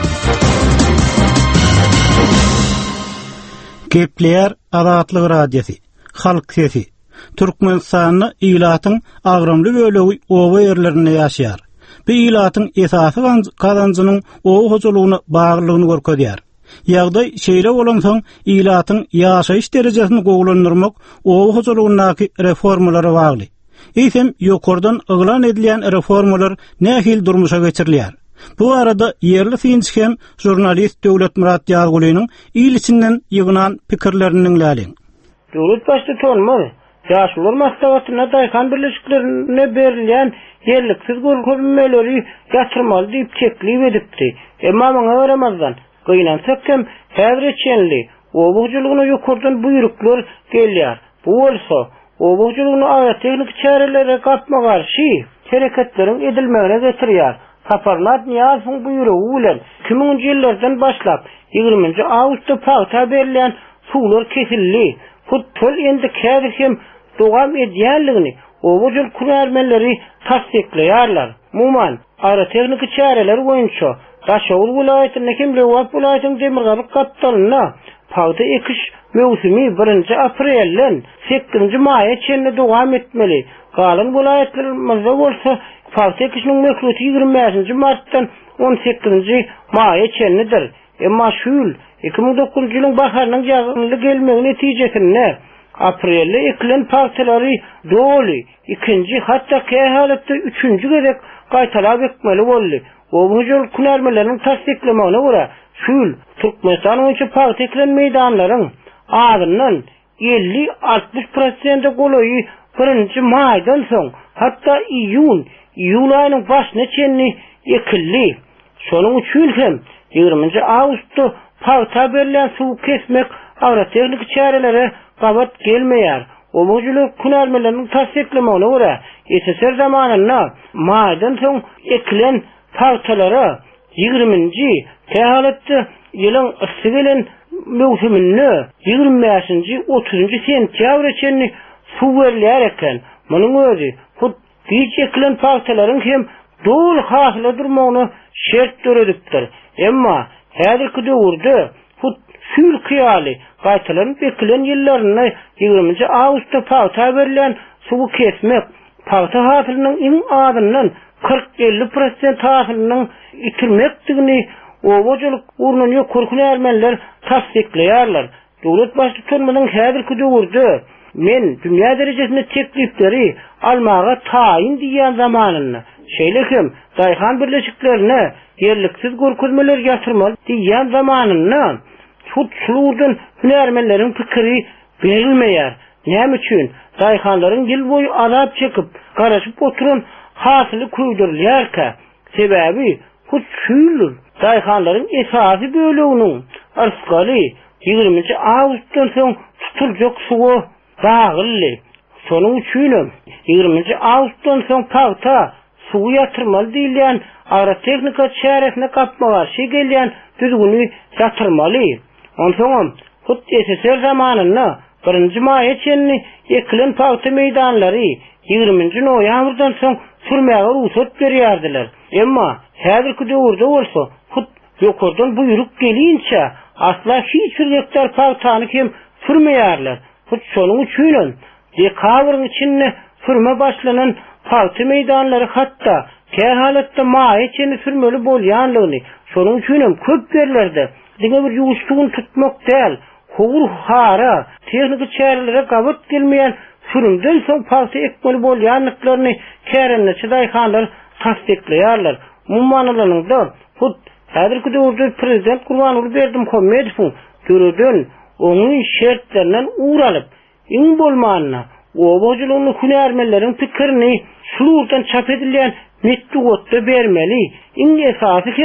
Gepler Azatlyk radiosi, halk sesi. Türkmenistanyny ilatyň agrymly bölegi owa ýerlerinde ýaşaýar. Bu ilatyň esasy kazanjynyň owa hojulugyna baglygyny görkezýär. Ýagdaý şeýle bolan soň ilatyň ýaşaýyş derejesini gowlandyrmak owa hojulugynaky reformalary bagly. Eýsem ýokardan yglan edilen reformalar nähil durmuşa geçirilýär. Bu arada yerli synçy hem jurnalist Döwlet Murat Ýazgulynyň il içinden ýygynan pikirlerini dinläliň. Döwlet başda tonmaz. Ýaşular maktabatyna daýkan birleşiklerine berilýän yerliksiz görkezmeleri ýatyrmaly diýip teklip edipdi. Emma maňa öğrenmezden gynansak hem häzir etjenli obugçylygyna ýokardan buyruklar gelýär. Bu bolsa obugçylygyny aýa teknik çärelere gatma garşy hereketleriň edilmegine getirýär. Saparlat Niyaz'ın buyruğu bilen iki miňinji ýyllardan başlap ýygrüminji awgustda paýta berilýän suwlar kesildi. Futbol endi kädir hem dogam edýänligini obujul kurarmenleri tasdikleýärler. Muman aeroteknik çäreler boýunça Daşoğul vilayatynyň hem Lewap vilayatynyň Demirgazyk kapitalyna paýta ekiş mewsimi birinji aprelden sekizinji maýa çenli dogam etmeli. Galan vilayatlarymyzda bolsa paýta ekişiniň mekruty ýygrimi beşinji martdan on sekizinji maýa çenlidir. Emma şu ýyl iki miň dokuzunji ýylyň baharynyň ýazgyny gelmegi netijesinde aprelde ekilen partylary doly ikinji hatda kähalatda üçüncü gerek gaýtalap ekmeli boldy. Bu jol kunarmelerini tasdiklemegine görä şu ýyl Türkmenistanyň üçin paýta ekilen meýdanlaryň adyndan elli altmış prosent golaýy birinji maýdan soň hatda iýun iýul aýynyň başyna çenli ekildi. Şonuň üçin hem ýygrüminji awgustda paýta berilýän suw kesmek aeroteknik çärelere gabat gelmeýär. Obujulu kunarmelerini tasdiklemegine görä S S R zamanynda maýdan soň ekilen paýtalara ýygrüminji kähalatda ýylyň ysgelen mewsüminde ýygrimi beşinji otuzunji sentýabr çenli suw berilýär eken. Munyň özi hut hiç ekilen paýtalaryň hem dol hasla durmagyny şert göredipdir. Emma häzirki döwürde hut sül kyýaly gaýtalyň ekilen ýyllaryna ýygrüminji awgustda paýta berilýän suw kesmek paýta hasylynyň iň adyndan kırk elli prosent hasylynyň itirmekdigini obujuluk urnuny kurkunarmenler tasdikleýärler. Döwlet başly turmanyň häzirki döwürde men dünýä derejesinde teklipleri almaga taýin diýen zamanynda şeýlekim daýhan birleşiklerine yerliksiz görkezmeler ýatyrmaly diýen zamanynda tutulurdan hünärmenleriň pikiri berilmeýär. Näme üçin daýhanlaryň ýyl boýy azap çekip garaşyp oturan hasyly kuýdurylýarka sebäbi hut şuýlur daýhanlaryň esasy böleginiň arsgaly ýygrüminji awgustdan soň tutuljak suwy bagly. Şonuň üçin ýygrüminji awgustdan soň paýta suwy ýatyrmaly diýilýän aeroteknika çäresine gapmagar şeý gelýän düzgünü ýatyrmaly. Onsoň hut S S R zamanynda birinji maýa çenli ekilen paýta meýdanlary ýygrüminji noýabrdan soň sürmäge ruhsat berýärdiler. Emma häzirki döwürde bolsa hut ýokardan buyruk gelinçe asla hiç bir hektar paýtany hem sürmeýärler. Hut şonuň üçin dekabrň içinde sürme başlanan paýta meýdanlary hatda kähalatda maýa çenli sürmeli bolýanlygyny şonuň üçin köp yerlerde diňe bir ýuwuşlygyny tutmak däl, howur hara teknik çärelere gabat gelmeýän sürümden soň paýta ekmeli bolýanlyklaryny kärenleçi daýhanlar tasdikleýärler. Mumanalaryňda hut häzirki döwürde prezident Gurbanuly Berdimuhammedow göreden onuň şertlerinden uğralyp iň bolmanyna obujulugyny hünärmenleriň pikirini şuurdan çap edilýän netdi gotda bermeli. Iň esasy hem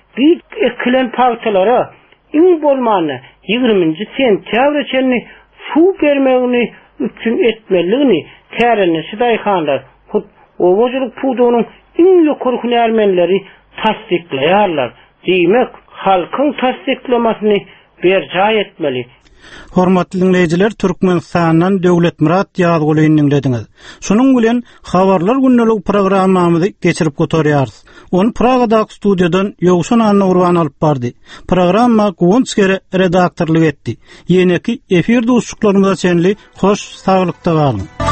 bir ekilen parçalara iň bolmany ýygrüminji sentýabr çenni su bermegini üçün etmeligini Kärenne Şydaýhanlar hut owojuluk pudunyň iň ýokary hünärmenleri tasdikleýarlar. Diýmek, halkyň tasdiklamasyny berja etmeli. Hormatly dinleyijiler, Türkmenistandan Döwlet Murat ýazgylyny dinlediňiz. Şunuň bilen habarlar günnelik programmamyzy geçirip gotarýarys. Onu Pragadaky studiýadan Ýogşan Anna Urban alyp bardy. Programma Guwunskere redaktorlyk etdi. Ýene-ki efir dostluklaryňyza çenli hoş, saglykda galyň.